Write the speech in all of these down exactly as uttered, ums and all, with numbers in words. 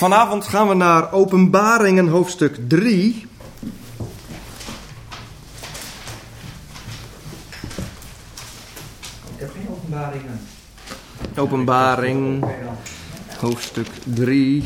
Vanavond gaan we naar Openbaringen hoofdstuk drie. Ik heb geen openbaringen. Openbaring hoofdstuk drie.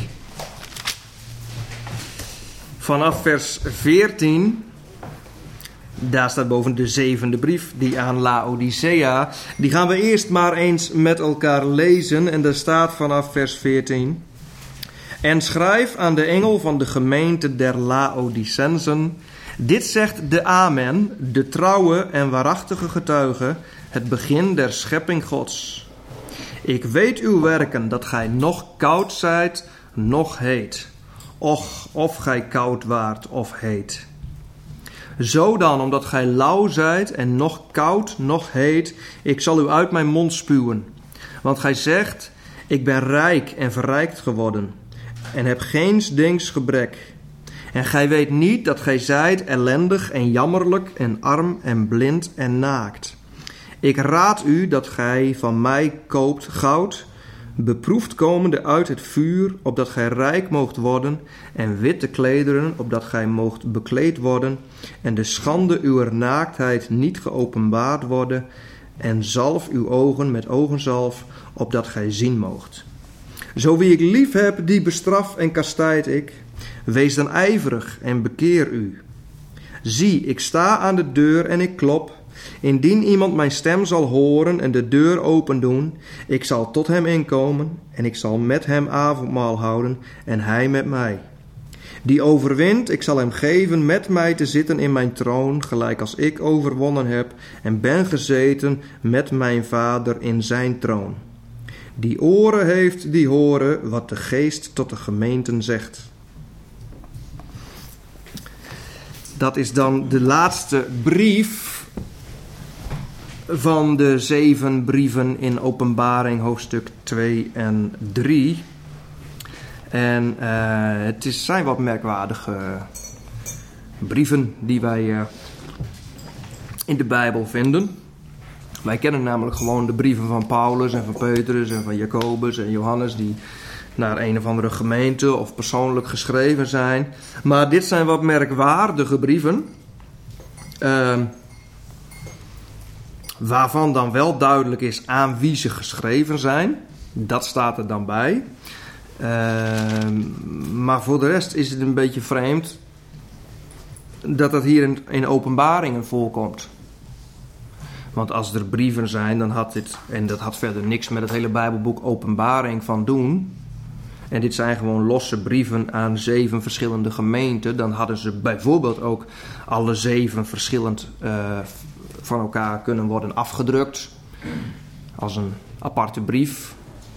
Vanaf vers veertien. Daar staat boven de zevende brief, die aan Laodicea. Die gaan we eerst maar eens met elkaar lezen. En daar staat vanaf vers veertien. En schrijf aan de engel van de gemeente der Laodicensen. Dit zegt de Amen, de trouwe en waarachtige getuige, het begin der schepping Gods. Ik weet uw werken, dat gij nog koud zijt, nog heet. Och, of gij koud waart of heet. Zo dan, omdat gij lauw zijt en nog koud, nog heet, ik zal u uit mijn mond spuwen. Want gij zegt, ik ben rijk en verrijkt geworden, en heb geens dings gebrek. En gij weet niet dat gij zijt ellendig en jammerlijk en arm en blind en naakt. Ik raad u dat gij van mij koopt goud, beproefd komende uit het vuur, opdat gij rijk moogt worden, en witte klederen, opdat gij moogt bekleed worden, en de schande uwer naaktheid niet geopenbaard worden, en zalf uw ogen met ogenzalf, opdat gij zien moogt. Zo wie ik lief heb, die bestraf en kastijd ik. Wees dan ijverig en bekeer u. Zie, ik sta aan de deur en ik klop. Indien iemand mijn stem zal horen en de deur open doen, ik zal tot hem inkomen en ik zal met hem avondmaal houden en hij met mij. Die overwint, ik zal hem geven met mij te zitten in mijn troon, gelijk als ik overwonnen heb en ben gezeten met mijn Vader in zijn troon. Die oren heeft, die horen wat de Geest tot de gemeenten zegt. Dat is dan de laatste brief van de zeven brieven in Openbaring hoofdstuk twee en drie. En uh, het is, zijn wat merkwaardige brieven die wij uh, in de Bijbel vinden. Wij kennen namelijk gewoon de brieven van Paulus en van Petrus en van Jacobus en Johannes die naar een of andere gemeente of persoonlijk geschreven zijn. Maar dit zijn wat merkwaardige brieven. Uh, waarvan dan wel duidelijk is aan wie ze geschreven zijn. Dat staat er dan bij. Uh, maar voor de rest is het een beetje vreemd dat dat hier in, in Openbaringen voorkomt. Want als er brieven zijn, dan had dit, en dat had verder niks met het hele Bijbelboek Openbaring van doen. En dit zijn gewoon losse brieven aan zeven verschillende gemeenten. Dan hadden ze bijvoorbeeld ook alle zeven verschillend uh, van elkaar kunnen worden afgedrukt. Als een aparte brief.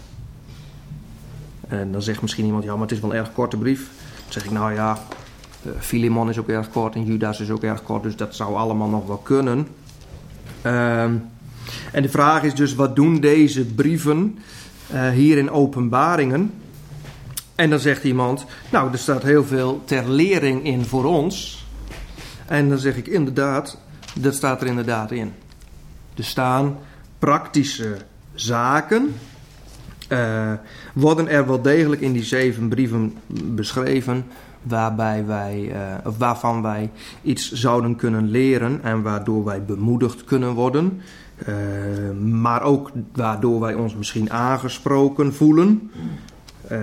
En dan zegt misschien iemand, ja, maar het is wel een erg korte brief. Dan zeg ik, nou ja, uh, Filemon is ook erg kort en Judas is ook erg kort. Dus dat zou allemaal nog wel kunnen. Uh, en de vraag is dus, wat doen deze brieven uh, hier in Openbaringen? En dan zegt iemand, nou, er staat heel veel ter lering in voor ons. En dan zeg ik, inderdaad, dat staat er inderdaad in. Er staan praktische zaken, uh, worden er wel degelijk in die zeven brieven beschreven, waarbij wij, uh, of waarvan wij iets zouden kunnen leren en waardoor wij bemoedigd kunnen worden. Uh, maar ook waardoor wij ons misschien aangesproken voelen. Uh,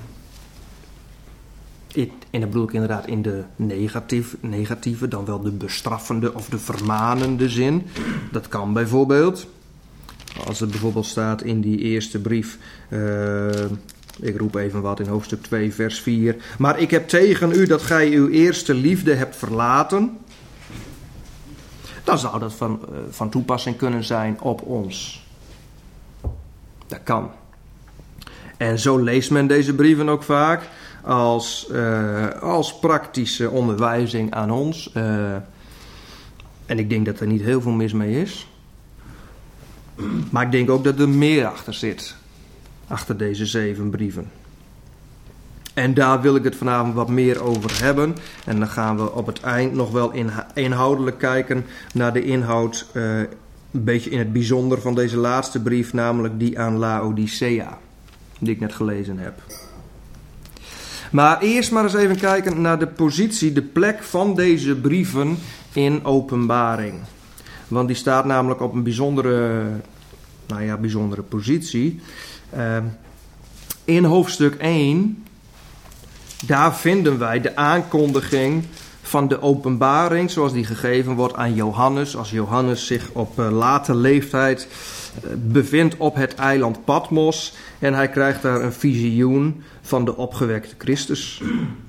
en dat bedoel ik inderdaad in de negatief, negatieve, dan wel de bestraffende of de vermanende zin. Dat kan bijvoorbeeld, als het bijvoorbeeld staat in die eerste brief, uh, ik roep even wat in hoofdstuk twee vers vier. Maar ik heb tegen u dat gij uw eerste liefde hebt verlaten. Dan zou dat van, uh, van toepassing kunnen zijn op ons. Dat kan. En zo leest men deze brieven ook vaak als, uh, als praktische onderwijzing aan ons. Uh, en ik denk dat er niet heel veel mis mee is. Maar ik denk ook dat er meer achter zit. Achter deze zeven brieven. En daar wil ik het vanavond wat meer over hebben. En dan gaan we op het eind nog wel inhoudelijk kijken naar de inhoud. Uh, een beetje in het bijzonder van deze laatste brief. Namelijk die aan Laodicea. Die ik net gelezen heb. Maar eerst maar eens even kijken naar de positie, de plek van deze brieven in Openbaring. Want die staat namelijk op een bijzondere, nou ja, bijzondere positie. Uh, in hoofdstuk één, daar vinden wij de aankondiging van de openbaring zoals die gegeven wordt aan Johannes. Als Johannes zich op uh, late leeftijd uh, bevindt op het eiland Patmos. En hij krijgt daar een visioen van de opgewekte Christus.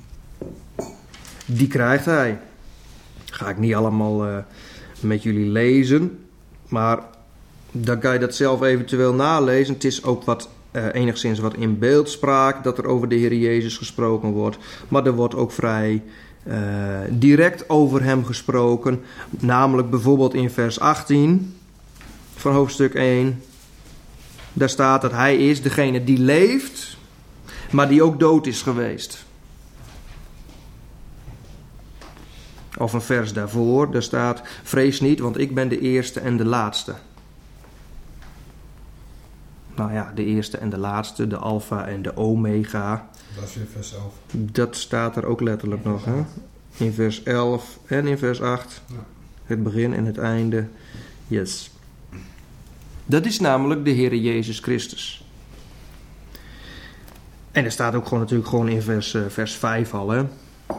Die krijgt hij. Ga ik niet allemaal uh, met jullie lezen. Maar dan kan je dat zelf eventueel nalezen. Het is ook wat uh, enigszins wat in beeldspraak dat er over de Heer Jezus gesproken wordt. Maar er wordt ook vrij uh, direct over hem gesproken. Namelijk bijvoorbeeld in vers achttien van hoofdstuk één. Daar staat dat hij is degene die leeft, maar die ook dood is geweest. Of een vers daarvoor, daar staat: vrees niet, want ik ben de eerste en de laatste. Nou ja, de eerste en de laatste, de alfa en de omega. Dat is in vers elf. Dat staat er ook letterlijk nog, hè? In vers elf en in vers acht. Ja. Het begin en het einde. Yes. Dat is namelijk de Heere Jezus Christus. En er staat ook gewoon natuurlijk gewoon in vers, uh, vers vijf al, hè.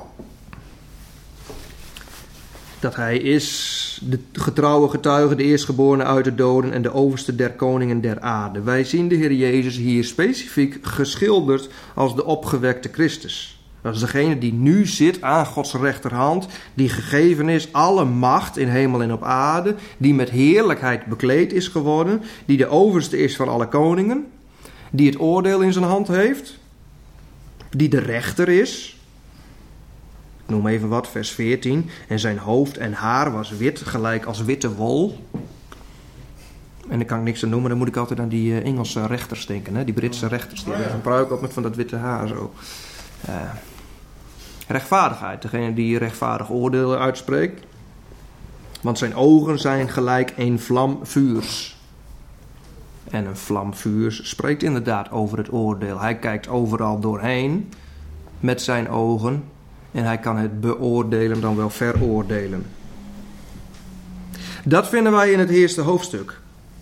Dat hij is de getrouwe getuige, de eerstgeborene uit de doden en de overste der koningen der aarde. Wij zien de Heer Jezus hier specifiek geschilderd als de opgewekte Christus. Dat is degene die nu zit aan Gods rechterhand, die gegeven is alle macht in hemel en op aarde, die met heerlijkheid bekleed is geworden, die de overste is van alle koningen, die het oordeel in zijn hand heeft, die de rechter is. Ik noem even wat, vers veertien. En zijn hoofd en haar was wit, gelijk als witte wol. En daar kan ik niks aan noemen, dan moet ik altijd aan die uh, Engelse rechters denken, hè? Die Britse rechters, die hebben een pruik op met van dat witte haar zo. Uh, rechtvaardigheid, degene die rechtvaardig oordeel uitspreekt. Want zijn ogen zijn gelijk een vlam vuurs. En een vlam vuurs spreekt inderdaad over het oordeel. Hij kijkt overal doorheen met zijn ogen. En hij kan het beoordelen dan wel veroordelen. Dat vinden wij in het eerste hoofdstuk.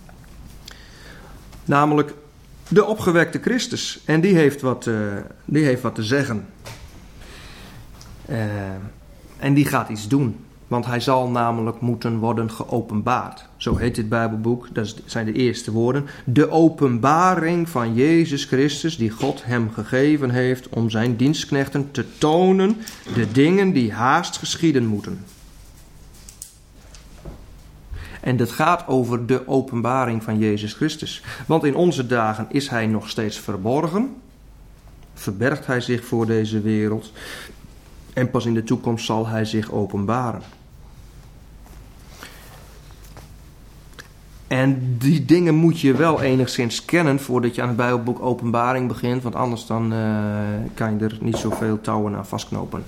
Namelijk de opgewekte Christus. En die heeft wat, uh, die heeft wat te zeggen. Uh, en die gaat iets doen. Want hij zal namelijk moeten worden geopenbaard. Zo heet dit Bijbelboek. Dat zijn de eerste woorden. De openbaring van Jezus Christus die God hem gegeven heeft om zijn dienstknechten te tonen de dingen die haast geschieden moeten. En dat gaat over de openbaring van Jezus Christus. Want in onze dagen is hij nog steeds verborgen. Verbergt hij zich voor deze wereld. En pas in de toekomst zal hij zich openbaren. En die dingen moet je wel enigszins kennen voordat je aan het Bijbelboek Openbaring begint. Want anders dan uh, kan je er niet zoveel touwen aan vastknopen.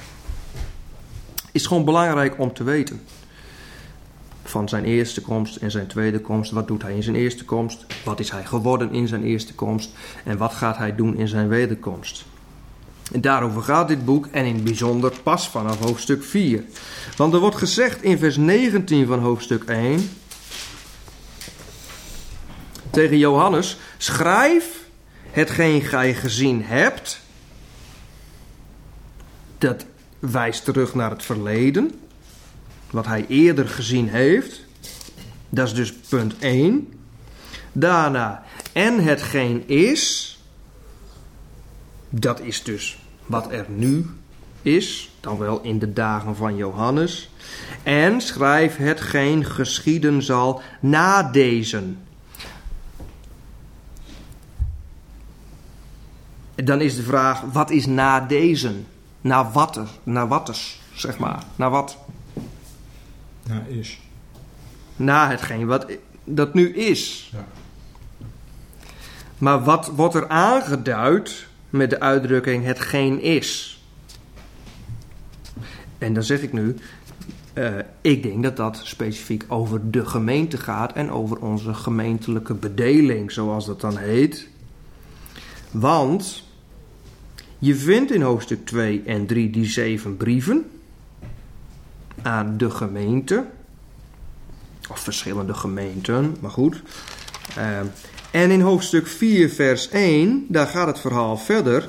Is gewoon belangrijk om te weten. Van zijn eerste komst en zijn tweede komst. Wat doet hij in zijn eerste komst? Wat is hij geworden in zijn eerste komst? En wat gaat hij doen in zijn wederkomst? En daarover gaat dit boek en in het bijzonder pas vanaf hoofdstuk vier. Want er wordt gezegd in vers negentien van hoofdstuk één... tegen Johannes: schrijf hetgeen gij gezien hebt. Dat wijst terug naar het verleden. Wat hij eerder gezien heeft. Dat is dus punt één. Daarna, en hetgeen is. Dat is dus wat er nu is. Dan wel in de dagen van Johannes. En schrijf hetgeen geschieden zal na dezen. Dan is de vraag, wat is na deze? Na wat er? Na wat is, zeg maar. Na wat? Na is. Na hetgeen wat dat nu is. Ja. Maar wat wordt er aangeduid met de uitdrukking hetgeen is? En dan zeg ik nu, uh, ik denk dat dat specifiek over de gemeente gaat en over onze gemeentelijke bedeling, zoals dat dan heet. Want Je vindt in hoofdstuk twee en drie die zeven brieven aan de gemeente. Of verschillende gemeenten, maar goed. Uh, en in hoofdstuk vier vers één, daar gaat het verhaal verder.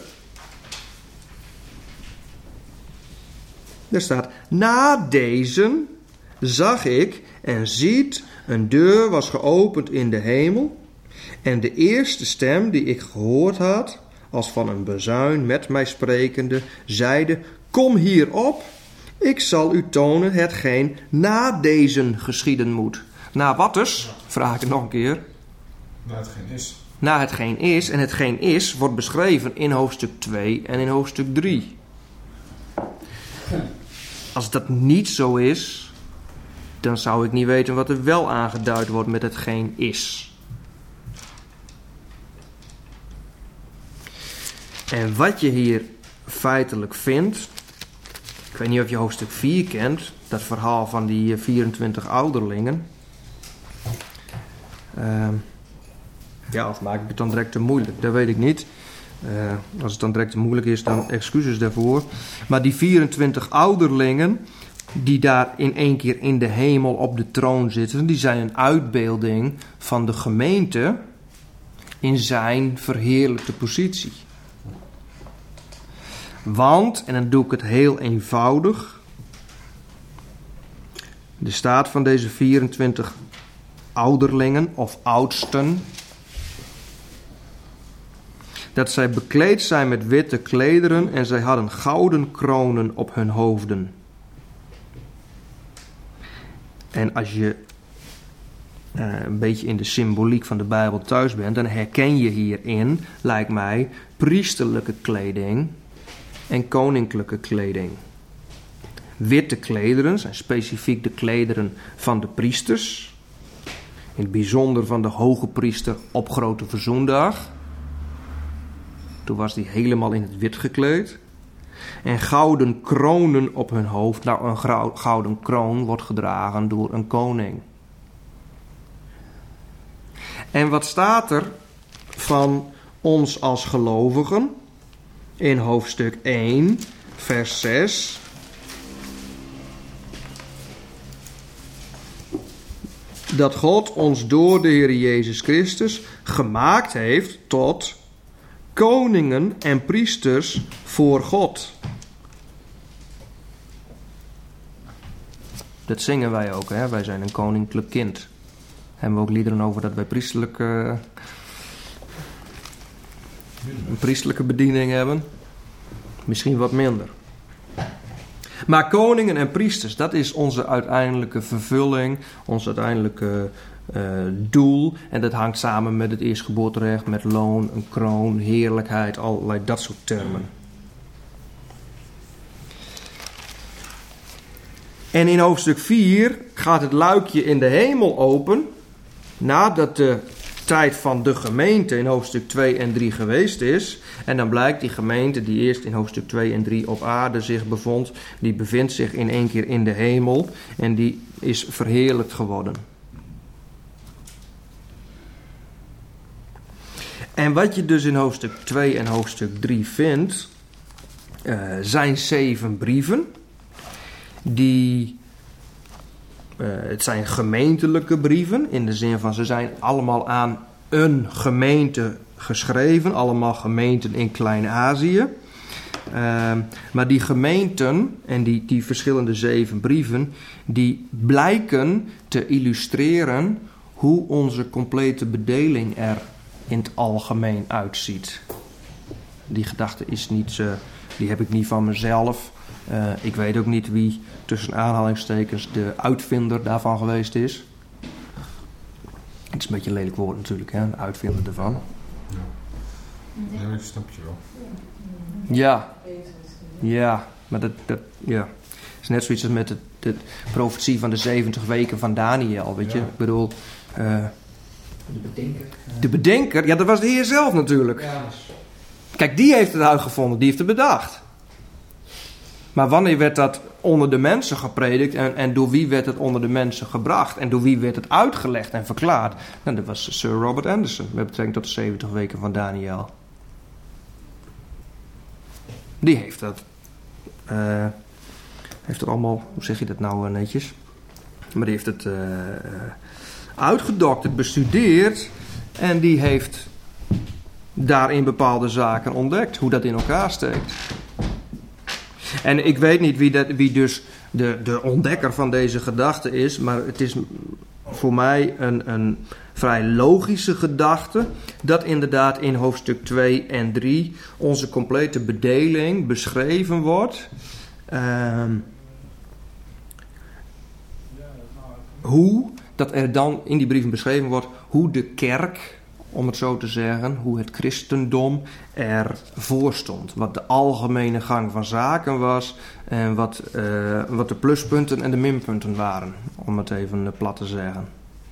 Daar staat: na deze zag ik en ziet, een deur was geopend in de hemel. En de eerste stem die ik gehoord had, als van een bazuin met mij sprekende, zeide: kom hierop, ik zal u tonen hetgeen na deze geschieden moet. Na wat dus? Vraag ik het nog een keer. Na hetgeen is. Na hetgeen is, en hetgeen is wordt beschreven in hoofdstuk twee en in hoofdstuk drie. Als dat niet zo is, dan zou ik niet weten wat er wel aangeduid wordt met hetgeen is. En wat je hier feitelijk vindt, ik weet niet of je hoofdstuk vier kent, dat verhaal van die vierentwintig ouderlingen. Uh, ja, of maak ik het dan direct te moeilijk? Dat weet ik niet. Uh, als het dan direct te moeilijk is, dan excuses daarvoor. Maar die vierentwintig ouderlingen, die daar in één keer in de hemel op de troon zitten, die zijn een uitbeelding van de gemeente in zijn verheerlijkte positie. Want, en dan doe ik het heel eenvoudig, de staat van deze vierentwintig ouderlingen of oudsten, dat zij bekleed zijn met witte klederen en zij hadden gouden kronen op hun hoofden. En als je uh, een beetje in de symboliek van de Bijbel thuis bent, dan herken je hierin, lijkt mij, priesterlijke kleding en koninklijke kleding. Witte klederen zijn specifiek de klederen van de priesters, in het bijzonder van de hoge priester op Grote Verzoendag. Toen was hij helemaal in het wit gekleed. En gouden kronen op hun hoofd. Nou, een gouden kroon wordt gedragen door een koning. En wat staat er van ons als gelovigen? In hoofdstuk één, vers zes. Dat God ons door de Heer Jezus Christus gemaakt heeft tot koningen en priesters voor God. Dat zingen wij ook, hè? Wij zijn een koninklijk kind. Hebben we ook liederen over dat wij priesterlijke, een priesterlijke bediening hebben? Misschien wat minder. Maar koningen en priesters, dat is onze uiteindelijke vervulling, ons uiteindelijke uh, doel. En dat hangt samen met het eerstgeboorterecht, met loon, een kroon, heerlijkheid, allerlei dat soort termen. En in hoofdstuk vier gaat het luikje in de hemel open, nadat de tijd van de gemeente in hoofdstuk twee en drie geweest is. En dan blijkt die gemeente die eerst in hoofdstuk twee en drie op aarde zich bevond, die bevindt zich in één keer in de hemel en die is verheerlijkt geworden. En wat je dus in hoofdstuk twee en hoofdstuk drie vindt, uh, zijn zeven brieven. Die, uh, het zijn gemeentelijke brieven, in de zin van ze zijn allemaal aan een gemeente geschreven. Allemaal gemeenten in Klein-Azië. Uh, maar die gemeenten en die, die verschillende zeven brieven, die blijken te illustreren hoe onze complete bedeling er in het algemeen uitziet. Die gedachte is niet, uh, die heb ik niet van mezelf. Uh, ik weet ook niet wie tussen aanhalingstekens de uitvinder daarvan geweest is. Het is een beetje een lelijk woord natuurlijk, hè, de uitvinder ervan. Ja, ja, ik snap je wel. Ja, ja, maar dat, dat ja. Het is net zoiets als met de, de profetie van de zeventig weken van Daniel, weet je. Ja. Ik bedoel, uh, De bedenker. Uh, de bedenker, ja, dat was de Heer zelf natuurlijk. ja, dus, Kijk, die heeft het uitgevonden, die heeft het bedacht. Maar wanneer werd dat onder de mensen gepredikt en, en door wie werd het onder de mensen gebracht? En door wie werd het uitgelegd en verklaard? Nou, dat was Sir Robert Anderson met betrekking tot de zeventig weken van Daniel. die heeft dat, uh, heeft het allemaal, hoe zeg je dat nou netjes? Maar die heeft het uh, uitgedokterd, bestudeerd en die heeft daarin bepaalde zaken ontdekt, hoe dat in elkaar steekt. En ik weet niet wie, dat, wie dus de, de ontdekker van deze gedachte is, maar het is voor mij een, een vrij logische gedachte dat inderdaad in hoofdstuk twee en drie onze complete bedeling beschreven wordt. Uh, hoe dat er dan in die brieven beschreven wordt hoe de kerk, om het zo te zeggen, hoe het christendom ervoor stond. Wat de algemene gang van zaken was en wat, uh, wat de pluspunten en de minpunten waren, om het even plat te zeggen.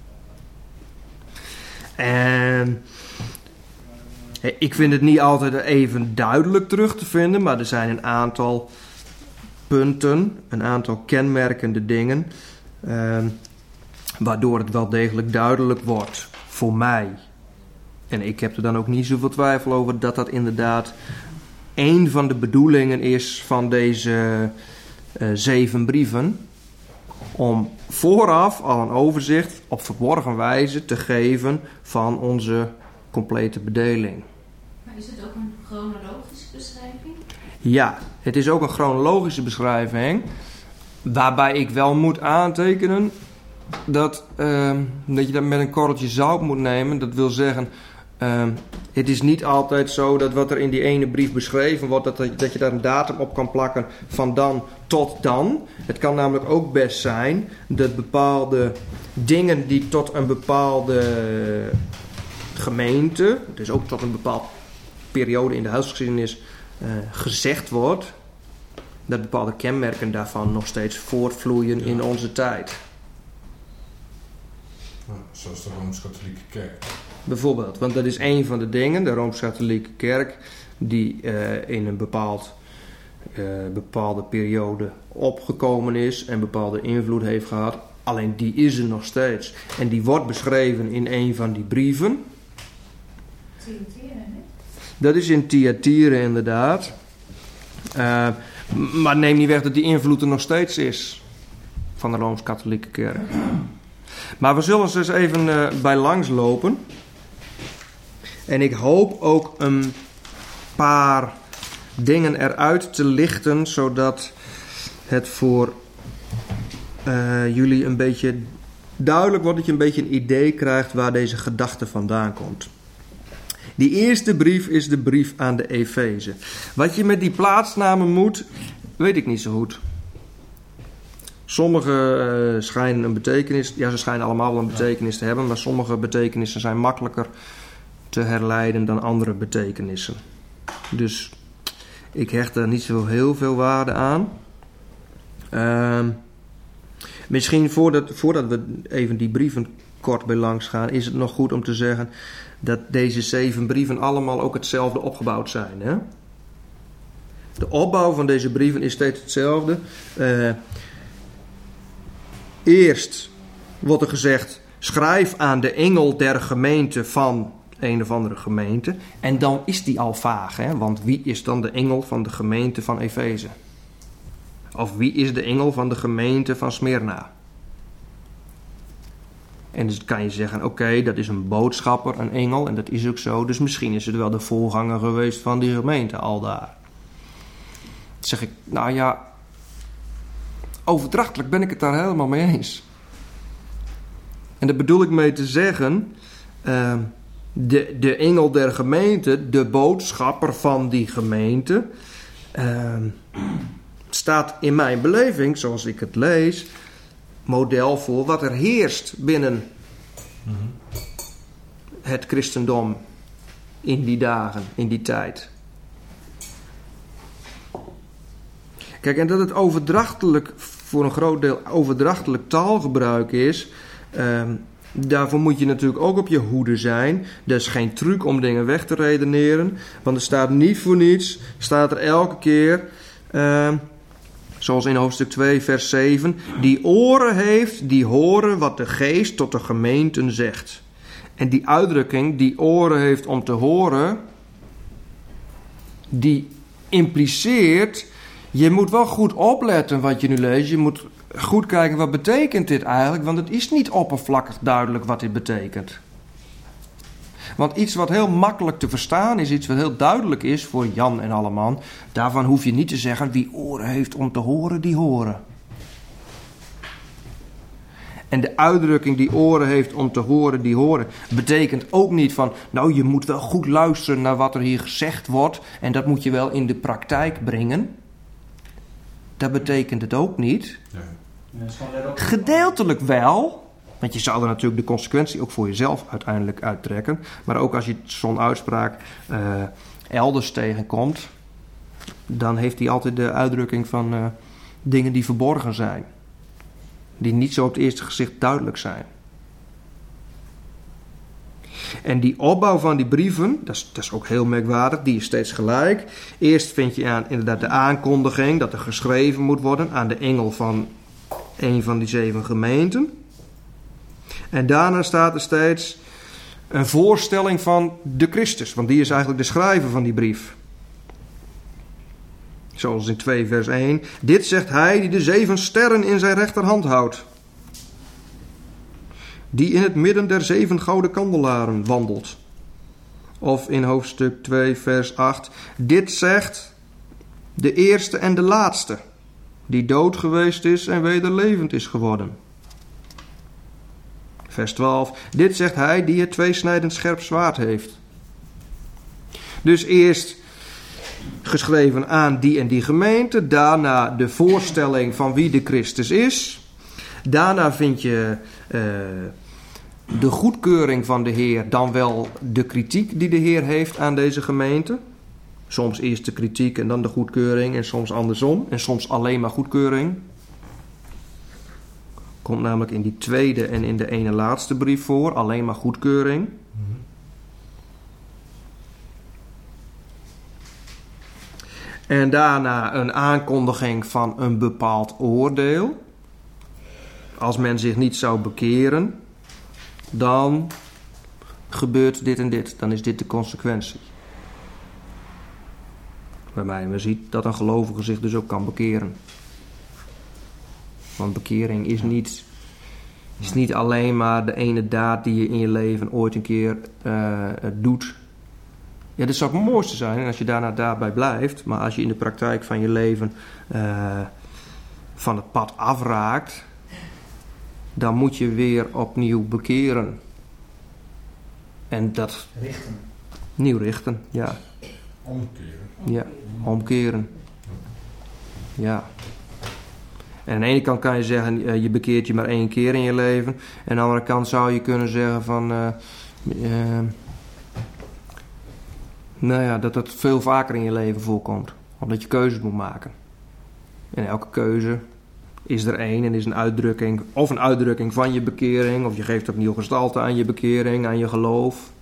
En ik vind het niet altijd even duidelijk terug te vinden, maar er zijn een aantal punten, een aantal kenmerkende dingen, uh, waardoor het wel degelijk duidelijk wordt voor mij. En ik heb er dan ook niet zoveel twijfel over dat dat inderdaad een van de bedoelingen is van deze uh, zeven brieven. Om vooraf al een overzicht op verborgen wijze te geven van onze complete bedeling. Maar is het ook een chronologische beschrijving? Ja, het is ook een chronologische beschrijving. Waarbij ik wel moet aantekenen dat, uh, dat je dat met een korreltje zout moet nemen. Dat wil zeggen, uh, het is niet altijd zo dat wat er in die ene brief beschreven wordt, dat, dat je daar een datum op kan plakken van dan tot dan. Het kan namelijk ook best zijn dat bepaalde dingen die tot een bepaalde gemeente, dus ook tot een bepaalde periode in de huisgeschiedenis uh, gezegd wordt, dat bepaalde kenmerken daarvan nog steeds voortvloeien ja. in onze tijd. Zoals de Rooms-Katholieke Kerk. Bijvoorbeeld, want dat is een van de dingen, de Rooms-Katholieke Kerk, die uh, in een bepaald, uh, bepaalde periode opgekomen is en bepaalde invloed heeft gehad. Alleen die is er nog steeds. En die wordt beschreven in een van die brieven. Thyatira, hè? Dat is in Thyatira inderdaad. Uh, maar neem niet weg dat die invloed er nog steeds is van de Rooms-Katholieke Kerk. Maar we zullen ze eens even uh, bij langs lopen. En ik hoop ook een paar dingen eruit te lichten, zodat het voor uh, jullie een beetje duidelijk wordt, dat je een beetje een idee krijgt waar deze gedachte vandaan komt. Die eerste brief is de brief aan de Efeze. Wat je met die plaatsnamen moet, weet ik niet zo goed. Sommige uh, schijnen een betekenis, ja, ze schijnen allemaal wel een betekenis te hebben, maar sommige betekenissen zijn makkelijker te herleiden dan andere betekenissen. Dus ik hecht daar niet zo heel veel waarde aan. Uh, misschien voordat, voordat we even die brieven kort bij langs gaan, is het nog goed om te zeggen dat deze zeven brieven allemaal ook hetzelfde opgebouwd zijn. Hè? De opbouw van deze brieven is steeds hetzelfde. Uh, Eerst wordt er gezegd, schrijf aan de engel der gemeente van een of andere gemeente. En dan is die al vaag, hè? Want wie is dan de engel van de gemeente van Efeze? Of wie is de engel van de gemeente van Smyrna? En dus kan je zeggen, oké, okay, dat is een boodschapper, een engel, en dat is ook zo. Dus misschien is het wel de voorganger geweest van die gemeente al daar. Dan zeg ik, nou ja, overdrachtelijk ben ik het daar helemaal mee eens. En daar bedoel ik mee te zeggen, uh, de, de engel der gemeente, de boodschapper van die gemeente, uh, staat in mijn beleving, zoals ik het lees, model voor wat er heerst binnen mm-hmm. het christendom in die dagen, in die tijd. Kijk, en dat het overdrachtelijk, voor een groot deel overdrachtelijk taalgebruik is, uh, daarvoor moet je natuurlijk ook op je hoede zijn. Dat is geen truc om dingen weg te redeneren, want er staat niet voor niets, staat er elke keer, uh, zoals in hoofdstuk twee vers zeven, die oren heeft, die horen wat de geest tot de gemeenten zegt. En die uitdrukking, die oren heeft om te horen, die impliceert, je moet wel goed opletten wat je nu leest. Je moet goed kijken wat betekent dit eigenlijk, want het is niet oppervlakkig duidelijk wat dit betekent. Want iets wat heel makkelijk te verstaan is, iets wat heel duidelijk is voor Jan en Alleman, daarvan hoef je niet te zeggen, wie oren heeft om te horen, die horen. En de uitdrukking die oren heeft om te horen, die horen, betekent ook niet van, nou je moet wel goed luisteren naar wat er hier gezegd wordt en dat moet je wel in de praktijk brengen. Dat betekent het ook niet. Ja. Gedeeltelijk wel, want je zou er natuurlijk de consequentie ook voor jezelf uiteindelijk uittrekken. Maar ook als je zo'n uitspraak uh, elders tegenkomt, dan heeft hij altijd de uitdrukking van uh, dingen die verborgen zijn. Die niet zo op het eerste gezicht duidelijk zijn. En die opbouw van die brieven, dat is, dat is ook heel merkwaardig, die is steeds gelijk. Eerst vind je aan, inderdaad de aankondiging dat er geschreven moet worden aan de engel van een van die zeven gemeenten. En daarna staat er steeds een voorstelling van de Christus, want die is eigenlijk de schrijver van die brief. Zoals in twee vers één. Dit zegt hij die de zeven sterren in zijn rechterhand houdt. Die in het midden der zeven gouden kandelaren wandelt. Of in hoofdstuk twee vers acht. Dit zegt de eerste en de laatste. Die dood geweest is en weder levend is geworden. Vers twaalf. Dit zegt hij die het tweesnijdend scherp zwaard heeft. Dus eerst geschreven aan die en die gemeente. Daarna de voorstelling van wie de Christus is. Daarna vind je uh, de goedkeuring van de Heer, dan wel de kritiek die de Heer heeft aan deze gemeente. Soms eerst de kritiek en dan de goedkeuring en soms andersom. En soms alleen maar goedkeuring. Komt namelijk in die tweede en in de ene laatste brief voor. Alleen maar goedkeuring. En daarna een aankondiging van een bepaald oordeel. Als men zich niet zou bekeren, dan gebeurt dit en dit. Dan is dit de consequentie. Waarbij men ziet dat een gelovige zich dus ook kan bekeren. Want bekering is niet, is niet alleen maar de ene daad die je in je leven ooit een keer uh, doet. Ja, dat zou het mooiste zijn als je daarna daarbij blijft. Maar als je in de praktijk van je leven uh, van het pad afraakt, dan moet je weer opnieuw bekeren. En dat... Richten. Nieuw richten, ja. Omkeren. Ja, omkeren. Ja. En aan de ene kant kan je zeggen, uh, je bekeert je maar één keer in je leven. En aan de andere kant zou je kunnen zeggen van... Uh, uh, nou ja, dat dat veel vaker in je leven voorkomt. Omdat je keuzes moet maken. En elke keuze is er één en is een uitdrukking. Of een uitdrukking van je bekering. Of je geeft opnieuw gestalte aan je bekering, aan je geloof.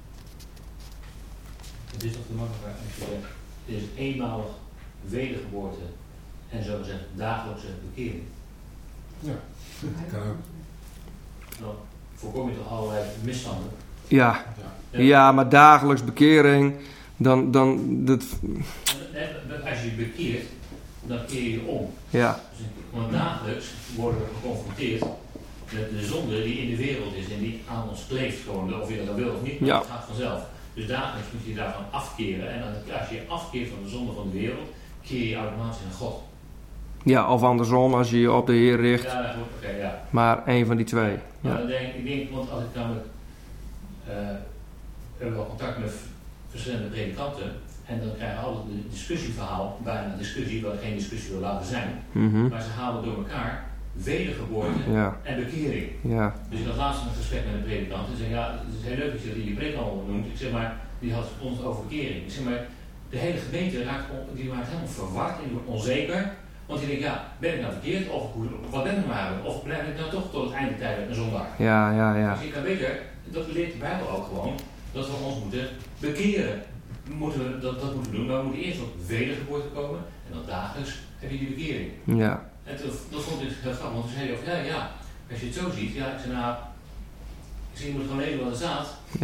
Het is toch te makkelijk als je zegt, het is eenmalig wedergeboorte en zo gezegd dagelijkse bekering. Ja, dat kan ook. Dan voorkom je toch allerlei misstanden. Ja, Ja. ja, maar dagelijks bekering, dan... dan dat, Als je je bekeert, dan keer je je om. ja, Want dagelijks worden we geconfronteerd met de zonde die in de wereld is en die aan ons kleeft gewoon, of je dat dan wil of niet, maar Ja. het gaat vanzelf. Dus dagelijks moet je je daarvan afkeren en als je je afkeert van de zonde van de wereld, keer je je automatisch naar God. ja, of andersom, als je je op de Heer richt. Ja, dat wordt oké, ja. Maar één van die twee. Maar Ja, dan denk, ik denk, want als ik namelijk, uh, we hebben wel contact met verschillende predikanten en dan krijgen we altijd een discussieverhaal, bijna een discussie, wat geen discussie wil laten zijn, mhm, maar ze halen door elkaar wedergeboorte ja, en bekering. ja, Dus ik had laatst een gesprek met een predikant en zei, ja, het is heel leuk dat je dat in je preek allemaal noemt. Ik zeg maar, die had ons over bekering. Ik zeg maar, de hele gemeente raakt, on, die raakt helemaal verward en die wordt onzeker. Want die denkt, ja, ben ik nou verkeerd? Of hoe, wat ben ik nou? Of blijf ik nou toch tot het einde tijden een zondaar? ja, ja, ja. Dus je kan beter, dat leert de Bijbel ook gewoon, dat we ons moeten bekeren. Moeten we, dat, dat moeten we doen, maar we moeten eerst op wedergeboorte komen en dan dagelijks heb je die bekering. Ja, En toen, dat vond ik heel grappig, want toen zei hij over, ja, ja, als je het zo ziet, ja, ik zei nou, ik zeg, je moet gewoon lezen wat er staat. ja,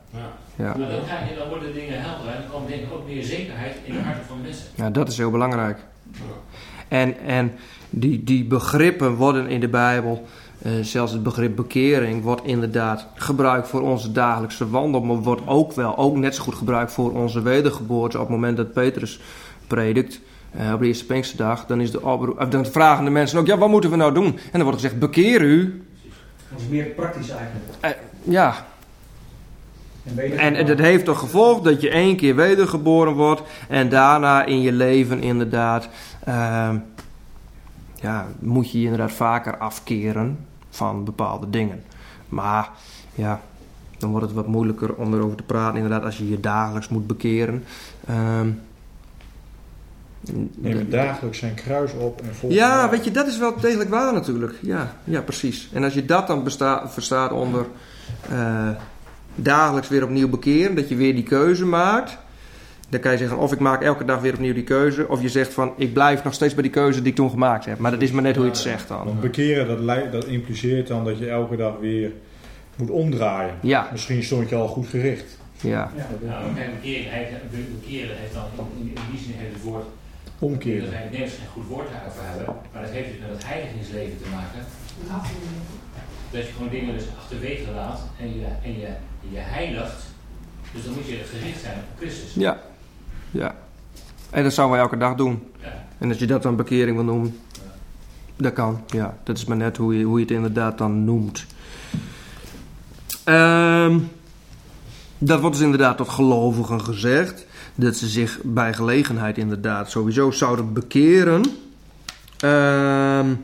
Ja. Ja. Maar dan, krijg je, dan worden dingen helder en dan komt denk ik ook meer zekerheid in de harten van de mensen. Ja, dat is heel belangrijk. Ja. En, en die, die begrippen worden in de Bijbel, uh, zelfs het begrip bekering, wordt inderdaad gebruikt voor onze dagelijkse wandel, maar wordt ook wel, ook net zo goed gebruikt voor onze wedergeboorte. Op het moment dat Petrus predikt, uh, op de eerste Pinksterdag, dan, is de oproep, uh, dan vragen de mensen ook, ja, wat moeten we nou doen? En dan wordt gezegd, bekeer u. Dat is meer praktisch eigenlijk. Uh, ja. En, weder- En, en dat heeft tot gevolg dat je één keer wedergeboren wordt en daarna in je leven inderdaad, uh, ja, moet je je inderdaad vaker afkeren van bepaalde dingen. Maar ja, dan wordt het wat moeilijker om erover te praten, inderdaad, als je je dagelijks moet bekeren. Um, Neem het dagelijks zijn kruis op en volg Ja, hem. weet je, dat is wel degelijk waar natuurlijk. Ja, ja, precies. En als je dat dan besta- verstaat onder uh, dagelijks weer opnieuw bekeren, dat je weer die keuze maakt, dan kan je zeggen, of ik maak elke dag weer opnieuw die keuze, of je zegt van, ik blijf nog steeds bij die keuze die ik toen gemaakt heb. Maar dat is maar net hoe je het zegt dan. Want bekeren, dat, lei- dat impliceert dan dat je elke dag weer moet omdraaien. Ja, Misschien stond je al goed gericht. ja. Ja, dat- Nou, kijk, bekeren heeft, bekeren heeft dan in, in die zin heeft het woord, dat Omkeren. wij in het Nederlands geen goed woord daarover hebben, maar dat heeft dus met het heiligingsleven te maken. Dat je gewoon dingen dus achterwege laat en je, en je, je heiligt. Dus dan moet je gericht zijn op Christus. Ja, ja. En dat zouden we elke dag doen. Ja. En als je dat dan bekering wil noemen, dat kan. Ja, dat is maar net hoe je, hoe je het inderdaad dan noemt. Um, dat wordt dus inderdaad tot gelovigen gezegd. Dat ze zich bij gelegenheid inderdaad sowieso zouden bekeren. Um,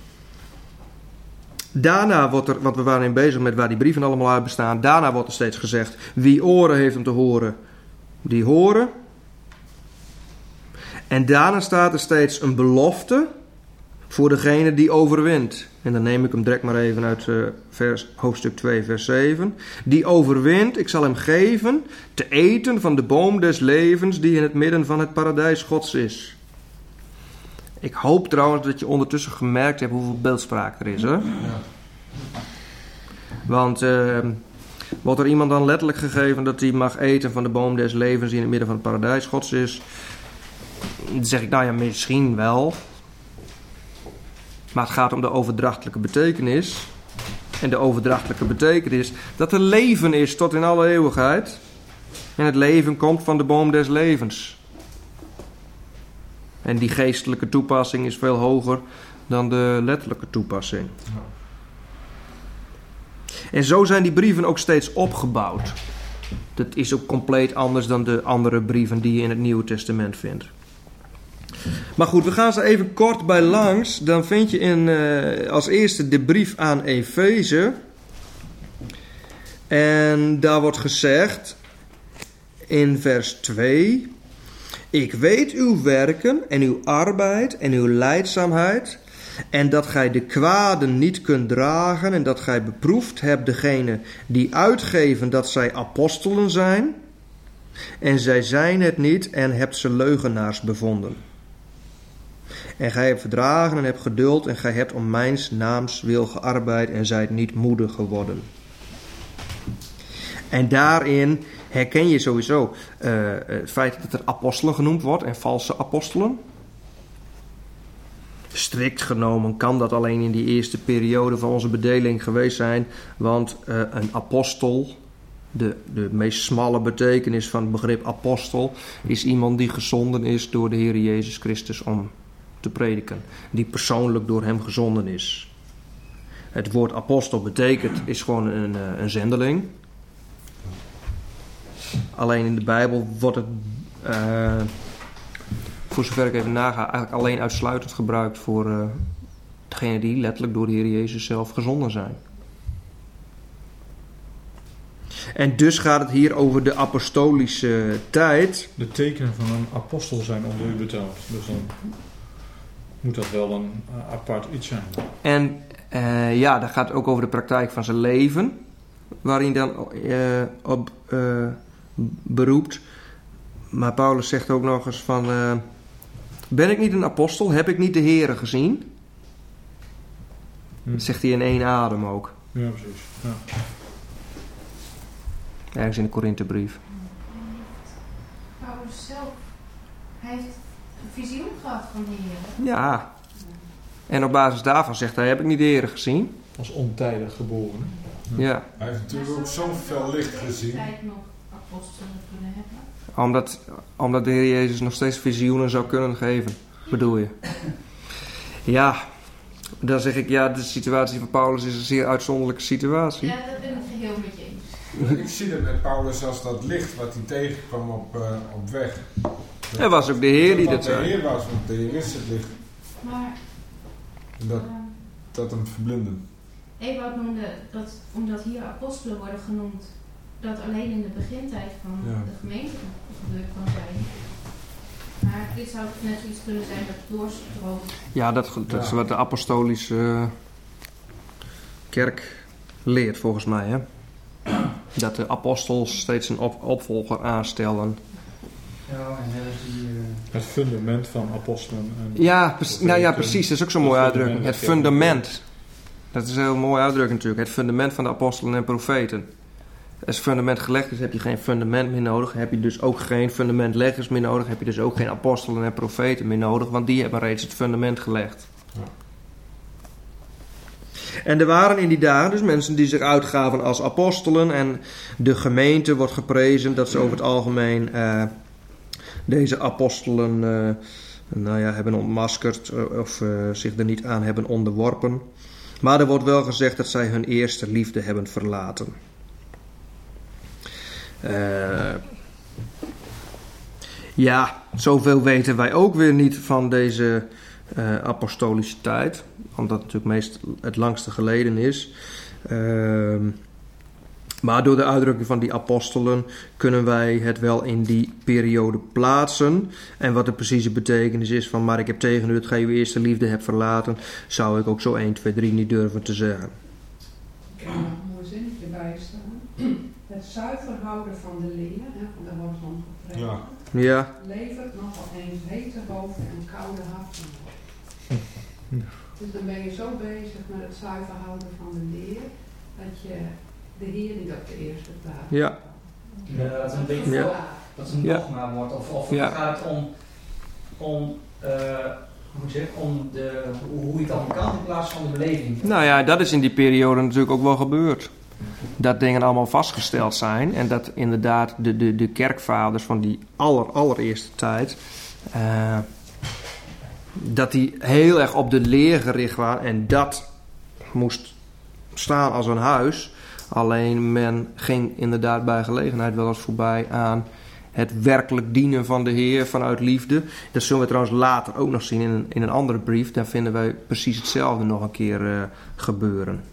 daarna wordt er, want we waren in bezig met waar die brieven allemaal uit bestaan. Daarna wordt er steeds gezegd, wie oren heeft om te horen, die horen. En daarna staat er steeds een belofte voor degene die overwint. En dan neem ik hem direct maar even uit uh, vers, hoofdstuk twee, vers zeven. Die overwint, ik zal hem geven te eten van de boom des levens die in het midden van het paradijs Gods is. Ik hoop trouwens dat je ondertussen gemerkt hebt hoeveel beeldspraak er is. Hè? Ja. Want uh, wordt er iemand dan letterlijk gegeven dat hij mag eten van de boom des levens die in het midden van het paradijs Gods is? Dan zeg ik, nou ja, misschien wel. Maar het gaat om de overdrachtelijke betekenis. En de overdrachtelijke betekenis dat er leven is tot in alle eeuwigheid. En het leven komt van de boom des levens. En die geestelijke toepassing is veel hoger dan de letterlijke toepassing. Ja. En zo zijn die brieven ook steeds opgebouwd. Dat is ook compleet anders dan de andere brieven die je in het Nieuwe Testament vindt. Maar goed, we gaan ze even kort bij langs. Dan vind je in, uh, als eerste de brief aan Efeze. En daar wordt gezegd in vers twee. Ik weet uw werken en uw arbeid en uw lijdzaamheid. En dat gij de kwaden niet kunt dragen. En dat gij beproefd hebt degene die uitgeven dat zij apostelen zijn. En zij zijn het niet en hebt ze leugenaars bevonden. En gij hebt verdragen en hebt geduld en gij hebt om mijns naams wil gearbeid en zijt niet moede geworden. En daarin herken je sowieso uh, het feit dat er apostelen genoemd wordt en valse apostelen. Strikt genomen kan dat alleen in die eerste periode van onze bedeling geweest zijn, want uh, een apostel, de, de meest smalle betekenis van het begrip apostel, is iemand die gezonden is door de Heer Jezus Christus om te prediken, die persoonlijk door hem gezonden is. Het woord apostel betekent, is gewoon een, een zendeling. Alleen in de Bijbel wordt het, uh, voor zover ik even naga, eigenlijk alleen uitsluitend gebruikt voor uh, degene die letterlijk door de Heer Jezus zelf gezonden zijn. En dus gaat het hier over de apostolische tijd. De tekenen van een apostel zijn onder u betaald. Dus dan moet dat wel een uh, apart iets zijn. En uh, ja, dat gaat ook over de praktijk van zijn leven, waarin dan uh, op uh, beroept. Maar Paulus zegt ook nog eens van, uh, ben ik niet een apostel? Heb ik niet de Here gezien? Hm. Dat zegt hij in één adem ook. Ja, precies. Ja. Ergens in de Korinthebrief. Paulus zelf, hij heeft een visioen gehad van de Heer. Ja. En op basis daarvan zegt hij, heb ik niet de Heer gezien? Als ontijdig geboren. Ja. Hij heeft natuurlijk ook zoveel licht gezien. tijd nog apostelen kunnen hebben. Omdat, omdat de Heer Jezus nog steeds visioenen zou kunnen geven, bedoel je? Ja, dan zeg ik, ja, de situatie van Paulus is een zeer uitzonderlijke situatie. Ja, dat ben ik geheel met je eens. Ik zie het met Paulus als dat licht wat hij tegenkwam op, uh, op weg. Er was ook de Heer die dat dat de zei. Heer was, want de Heer is het licht. Maar En dat, uh, dat hem verblindde. Ewout noemde dat, omdat hier apostelen worden genoemd, dat alleen in de begintijd van Ja. de gemeente gebeurd kan zijn. Maar dit zou net zoiets kunnen zijn dat doorstroomt. Ja, dat, dat is wat de apostolische uh, kerk leert volgens mij. Hè? Dat de apostels steeds een op- opvolger aanstellen. Ja, en hebben ze die... Uh, Het fundament van apostelen. En Ja, pre- nou ja, precies. Dat is ook zo'n mooie Het uitdrukking. Het fundament. fundament. Dat is een heel mooie uitdrukking natuurlijk. Het fundament van de apostelen en profeten. Als het fundament gelegd is, heb je geen fundament meer nodig. Heb je dus ook geen fundamentleggers meer nodig. Heb je dus ook geen apostelen en profeten meer nodig. Want die hebben reeds het fundament gelegd. Ja. En er waren in die dagen dus mensen die zich uitgaven als apostelen. En de gemeente wordt geprezen dat ze over het algemeen uh, deze apostelen uh, nou ja, hebben ontmaskerd. Uh, of uh, zich er niet aan hebben onderworpen. Maar er wordt wel gezegd dat zij hun eerste liefde hebben verlaten. Uh, ja, zoveel weten wij ook weer niet van deze uh, apostolische tijd. Omdat het natuurlijk meest het langste geleden is. Uh, maar door de uitdrukking van die apostelen kunnen wij het wel in die periode plaatsen. En wat de precieze betekenis is van, maar ik heb tegen u hetgeen uw eerste liefde hebt verlaten, zou ik ook zo één, twee, drie niet durven te zeggen. Ik heb er nog een mooi zinnetje bij staan. Het zuiver houden van de leer, hè, van daar wordt van gepreekt, Ja. Ja, levert nogal eens hete hoofden en koude harten op. Dus dan ben je zo bezig met het zuiver houden van de leer, dat je de Heer niet op de eerste plaats. ja, ja, dat is een beetje Ja. veel- dat het een Ja. dogma wordt. Of, of Ja. gaat het om, om, uh, hoe moet je zeggen, om de, hoe, hoe je het allemaal kan in plaats van de beleving. nou ja, dat is in die periode natuurlijk ook wel gebeurd. Dat dingen allemaal vastgesteld zijn. En dat inderdaad de, de, de kerkvaders van die aller, allereerste tijd, Uh, dat die heel erg op de leer gericht waren. En dat moest staan als een huis. Alleen men ging inderdaad bij gelegenheid wel eens voorbij aan het werkelijk dienen van de Heer vanuit liefde. Dat zullen we trouwens later ook nog zien in een, in een andere brief. Daar vinden wij precies hetzelfde nog een keer uh, gebeuren.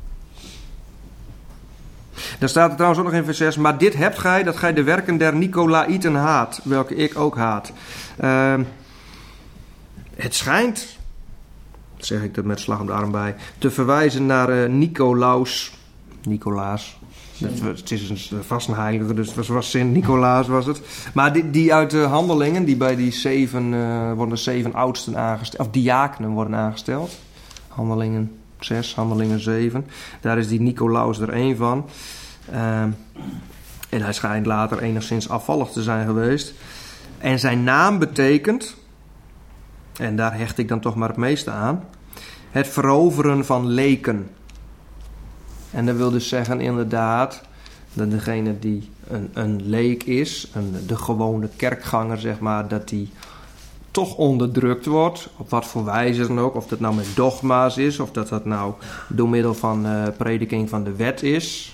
Daar staat er trouwens ook nog in vers zes. Maar dit hebt gij, dat gij de werken der Nicolaïten haat, welke ik ook haat. Uh, het schijnt, zeg ik er met slag om de arm bij, te verwijzen naar uh, Nicolaus. Nicolaas. Het is een, vast een heilige, dus het was Sint Nicolaas was het. Maar die, die uit de handelingen, die bij die zeven, uh, worden zeven oudsten aangesteld, of diakenen worden aangesteld. Handelingen zes, handelingen zeven. Daar is die Nicolaus er één van. Uh, en hij schijnt later enigszins afvallig te zijn geweest. En zijn naam betekent, en daar hecht ik dan toch maar het meeste aan, het veroveren van leken. En dat wil dus zeggen inderdaad dat degene die een, een leek is, een, de gewone kerkganger zeg maar, dat die toch onderdrukt wordt, op wat voor wijze dan ook, of dat nou met dogma's is, of dat dat nou door middel van uh, prediking van de wet is.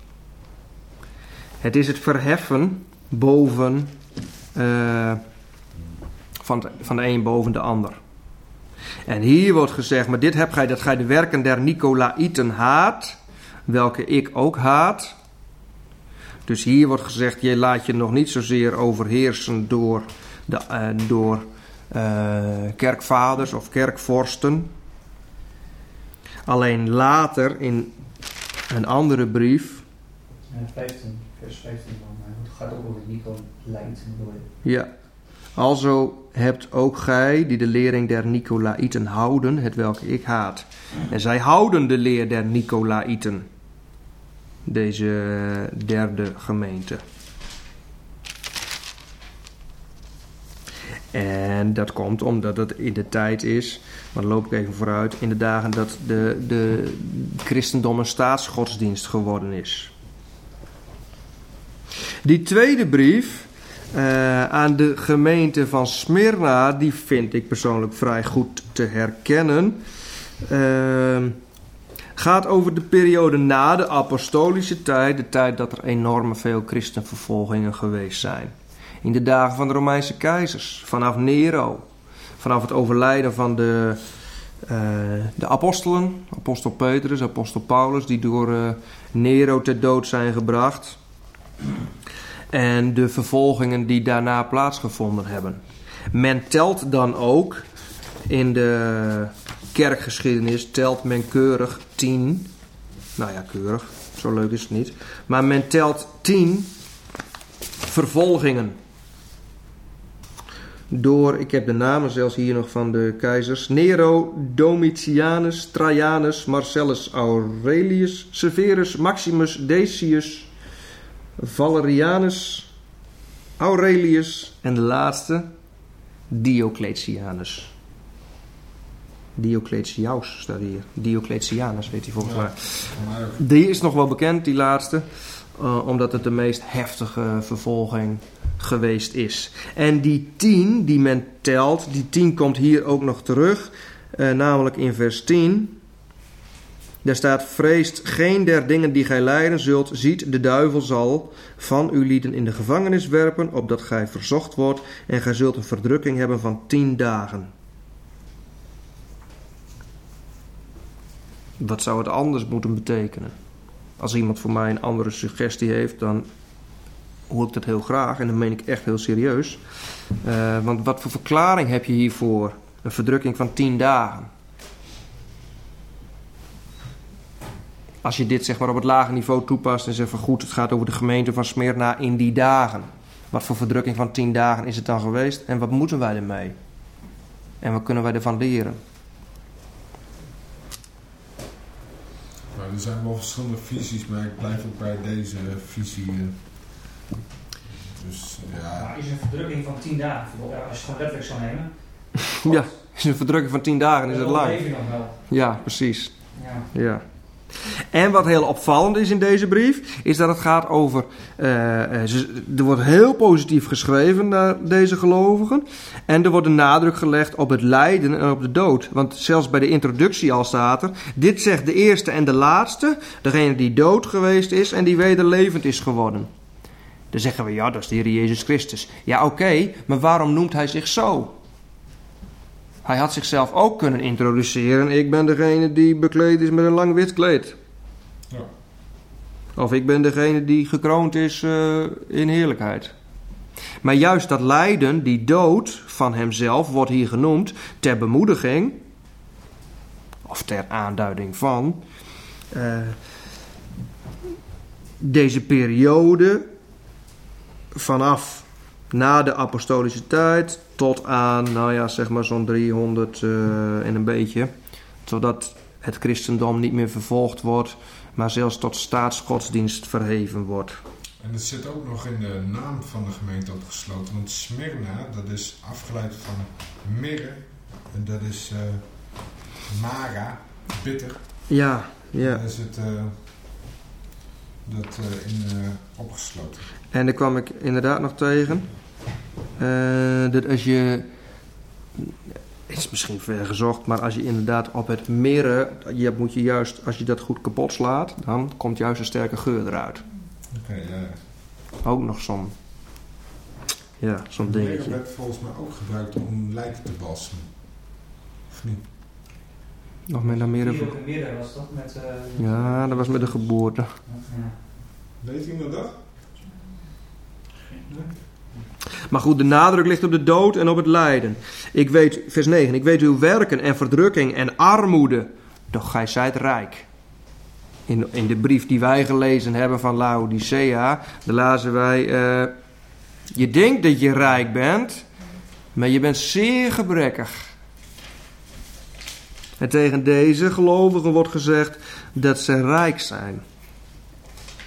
Het is het verheffen boven, uh, van, de, van de een boven de ander. En hier wordt gezegd, maar dit heb gij, dat gij de werken der Nicolaïten haat, welke ik ook haat. Dus hier wordt gezegd, je laat je nog niet zozeer overheersen door, de, uh, door uh, kerkvaders of kerkvorsten. Alleen later in een andere brief. Ja, vijftien, vers vijftien van mij. Het gaat ook over Nicolaïten, bedoel je? Ja. Alzo hebt ook gij, die de lering der Nicolaïten houden, het welke ik haat. En zij houden de leer der Nicolaïten. Deze derde gemeente. En dat komt omdat het in de tijd is, maar dan loop ik even vooruit, in de dagen dat de, de christendom een staatsgodsdienst geworden is. Die tweede brief uh, aan de gemeente van Smyrna, die vind ik persoonlijk vrij goed te herkennen. Uh, gaat over de periode na de apostolische tijd, de tijd dat er enorm veel christenvervolgingen geweest zijn. In de dagen van de Romeinse keizers, vanaf Nero, vanaf het overlijden van de, uh, de apostelen, apostel Petrus, apostel Paulus, die door uh, Nero ter dood zijn gebracht. En de vervolgingen die daarna plaatsgevonden hebben. Men telt dan ook, in de kerkgeschiedenis telt men keurig tien, nou ja keurig, zo leuk is het niet, maar men telt tien vervolgingen. Door, ik heb de namen zelfs hier nog van de keizers. Nero, Domitianus, Trajanus, Marcellus Aurelius, Severus, Maximus, Decius, Valerianus, Aurelius en de laatste, Diocletianus. Diocletiaus staat hier. Diocletianus weet hij volgens mij. Ja, die is nog wel bekend, die laatste. Uh, omdat het de meest heftige vervolging geweest is. En die tien die men telt, die tien komt hier ook nog terug. Uh, namelijk in vers tien. Daar staat: vreest geen der dingen die gij lijden zult. Ziet, de duivel zal van uw lieden in de gevangenis werpen, opdat gij verzocht wordt. En gij zult een verdrukking hebben van tien dagen. Wat zou het anders moeten betekenen? Als iemand voor mij een andere suggestie heeft, dan hoor ik dat heel graag. En dan meen ik echt heel serieus. Uh, want wat voor verklaring heb je hiervoor? Een verdrukking van tien dagen. Als je dit zeg maar op het lage niveau toepast en zegt van goed, het gaat over de gemeente van Smyrna in die dagen. Wat voor verdrukking van tien dagen is het dan geweest? En wat moeten wij ermee? En wat kunnen wij ervan leren? Nou, er zijn wel verschillende visies, maar ik blijf ook bij deze visie. Dus ja. Maar is een verdrukking van tien dagen, als je het gewoon letterlijk zou nemen? Ja, is een verdrukking van tien dagen is het lang. Dat nog wel. Ja, precies. Ja. Ja. En wat heel opvallend is in deze brief, is dat het gaat over, uh, er wordt heel positief geschreven naar deze gelovigen. En er wordt een nadruk gelegd op het lijden en op de dood. Want zelfs bij de introductie al staat er, dit zegt de eerste en de laatste, degene die dood geweest is en die weder levend is geworden. Dan zeggen we, ja, dat is de Heer Jezus Christus. Ja, oké, okay, maar waarom noemt hij zich zo? Hij had zichzelf ook kunnen introduceren. Ik ben degene die bekleed is met een lang wit kleed. Ja. Of ik ben degene die gekroond is uh, in heerlijkheid. Maar juist dat lijden, die dood van hemzelf, wordt hier genoemd ter bemoediging. Of ter aanduiding van. Uh, deze periode vanaf na de apostolische tijd tot aan, nou ja, zeg maar zo'n driehonderd uh, en een beetje. Zodat het christendom niet meer vervolgd wordt, maar zelfs tot staatsgodsdienst verheven wordt. En het zit ook nog in de naam van de gemeente opgesloten. Want Smyrna, dat is afgeleid van mirre. En dat is uh, mara, bitter. Ja, ja. Daar is het uh, dat, uh, in uh, opgesloten. En daar kwam ik inderdaad nog tegen. Uh, dat als je, het is misschien ver gezocht, maar als je inderdaad op het mirre, je moet je juist, als je dat goed kapot slaat, dan komt juist een sterke geur eruit. Oké, okay, ja. Ook nog zo'n, ja, zo'n mirre dingetje. werd volgens mij ook gebruikt om lijken te balsemen. Of niet? Nog meer dan mirre? Hier ook in midden was dat met... Uh, ja, dat was met de geboorte. Ja. Weet iemand dat? Nee. Maar goed, de nadruk ligt op de dood en op het lijden. Ik weet, vers negen, ik weet uw werken en verdrukking en armoede, doch gij zijt rijk. In, in de brief die wij gelezen hebben van Laodicea, daar lazen wij, uh, je denkt dat je rijk bent, maar je bent zeer gebrekkig. En tegen deze gelovigen wordt gezegd dat ze rijk zijn.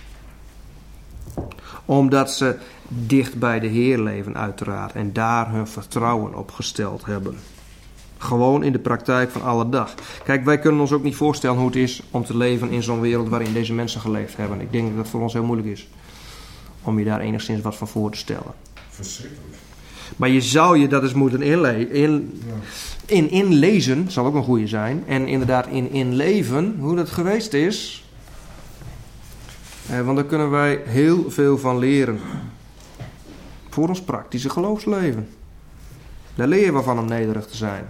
Omdat ze dicht bij de Heer leven uiteraard. En daar hun vertrouwen op gesteld hebben. Gewoon in de praktijk van alle dag. Kijk, wij kunnen ons ook niet voorstellen hoe het is om te leven in zo'n wereld waarin deze mensen geleefd hebben. Ik denk dat het voor ons heel moeilijk is om je daar enigszins wat van voor te stellen. Verschrikkelijk. Maar je zou je dat eens moeten inle- in, Ja. in inlezen, zal ook een goede zijn. En inderdaad in inleven, hoe dat geweest is. Eh, want daar kunnen wij heel veel van leren. Voor ons praktische geloofsleven. Daar leer je van om nederig te zijn.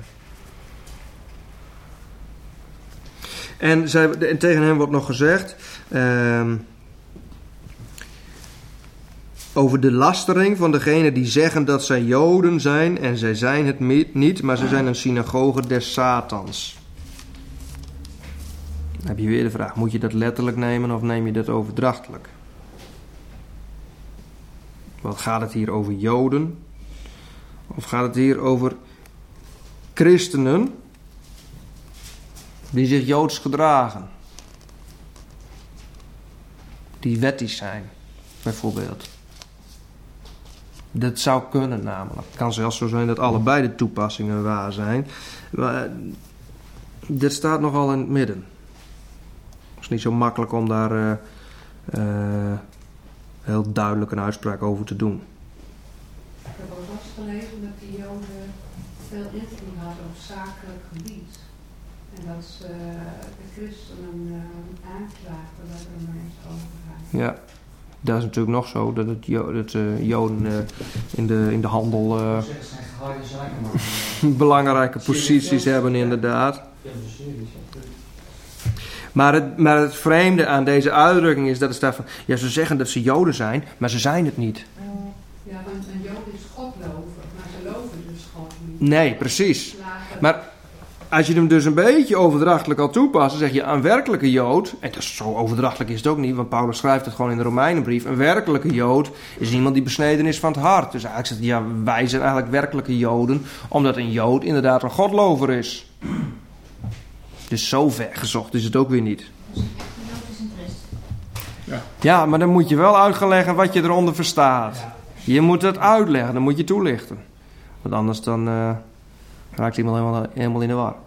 En, zij, en tegen hem wordt nog gezegd... Uh, over de lastering van degenen die zeggen dat zij Joden zijn... en zij zijn het niet, maar ze zijn een synagoge des Satans. Dan heb je weer de vraag, moet je dat letterlijk nemen of neem je dat overdrachtelijk? Wat gaat het hier over Joden? Of gaat het hier over christenen die zich Joods gedragen? Die wettisch zijn, bijvoorbeeld. Dat zou kunnen namelijk. Het kan zelfs zo zijn dat allebei de toepassingen waar zijn. Maar dit staat nogal in het midden. Het is niet zo makkelijk om daar uh, uh, heel duidelijk een uitspraak over te doen. Ik heb ook wel eens gelezen dat die Joden veel invloed hadden op zakelijk gebied. En dat ze de christenen uh, aanklaagden bij de Romeinse overheid. Ja, dat is natuurlijk nog zo dat het jo- dat, uh, Joden uh, in, de, in de handel uh, Ze zijn gehaaide zaken, maar belangrijke posities hebben inderdaad. Maar het, maar het vreemde aan deze uitdrukking is dat het staat van... Ja, ze zeggen dat ze Joden zijn, maar ze zijn het niet. Ja, want een Jood is godlovig, maar ze loven dus God niet. Nee, precies. Slagen- Maar als je hem dus een beetje overdrachtelijk al toepast... dan zeg je een werkelijke Jood... en dat is zo overdrachtelijk is het ook niet... want Paulus schrijft het gewoon in de Romeinenbrief... een werkelijke Jood is iemand die besneden is van het hart. Dus eigenlijk zegt hij... ja, wij zijn eigenlijk werkelijke Joden... omdat een Jood inderdaad een godlover is. Dus zo ver gezocht is het ook weer niet. Dus een echte Jood is een christen. Ja, maar dan moet je wel uit gaan leggen wat je eronder verstaat. ja. Je moet het uitleggen, dan moet je toelichten. Want anders dan uh, raakt iemand helemaal, helemaal in de war.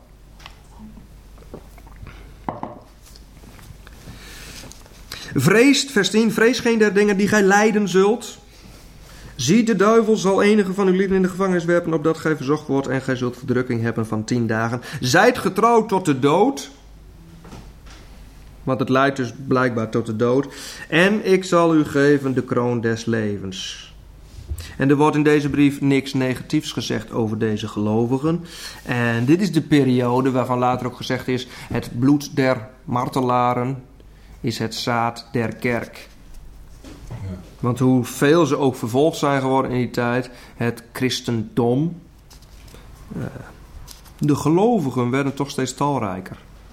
Vreest, vers tien, vrees geen der dingen die gij lijden zult. Zie, de duivel zal enige van uw lieden in de gevangenis werpen, opdat gij verzocht wordt en gij zult verdrukking hebben van tien dagen. Zijt getrouwd tot de dood. Want het leidt dus blijkbaar tot de dood. En ik zal u geven de kroon des levens. En er wordt in deze brief niks negatiefs gezegd over deze gelovigen. En dit is de periode waarvan later ook gezegd is... het bloed der martelaren is het zaad der kerk. Ja. Want hoeveel ze ook vervolgd zijn geworden in die tijd... het christendom... Uh, de gelovigen werden toch steeds talrijker.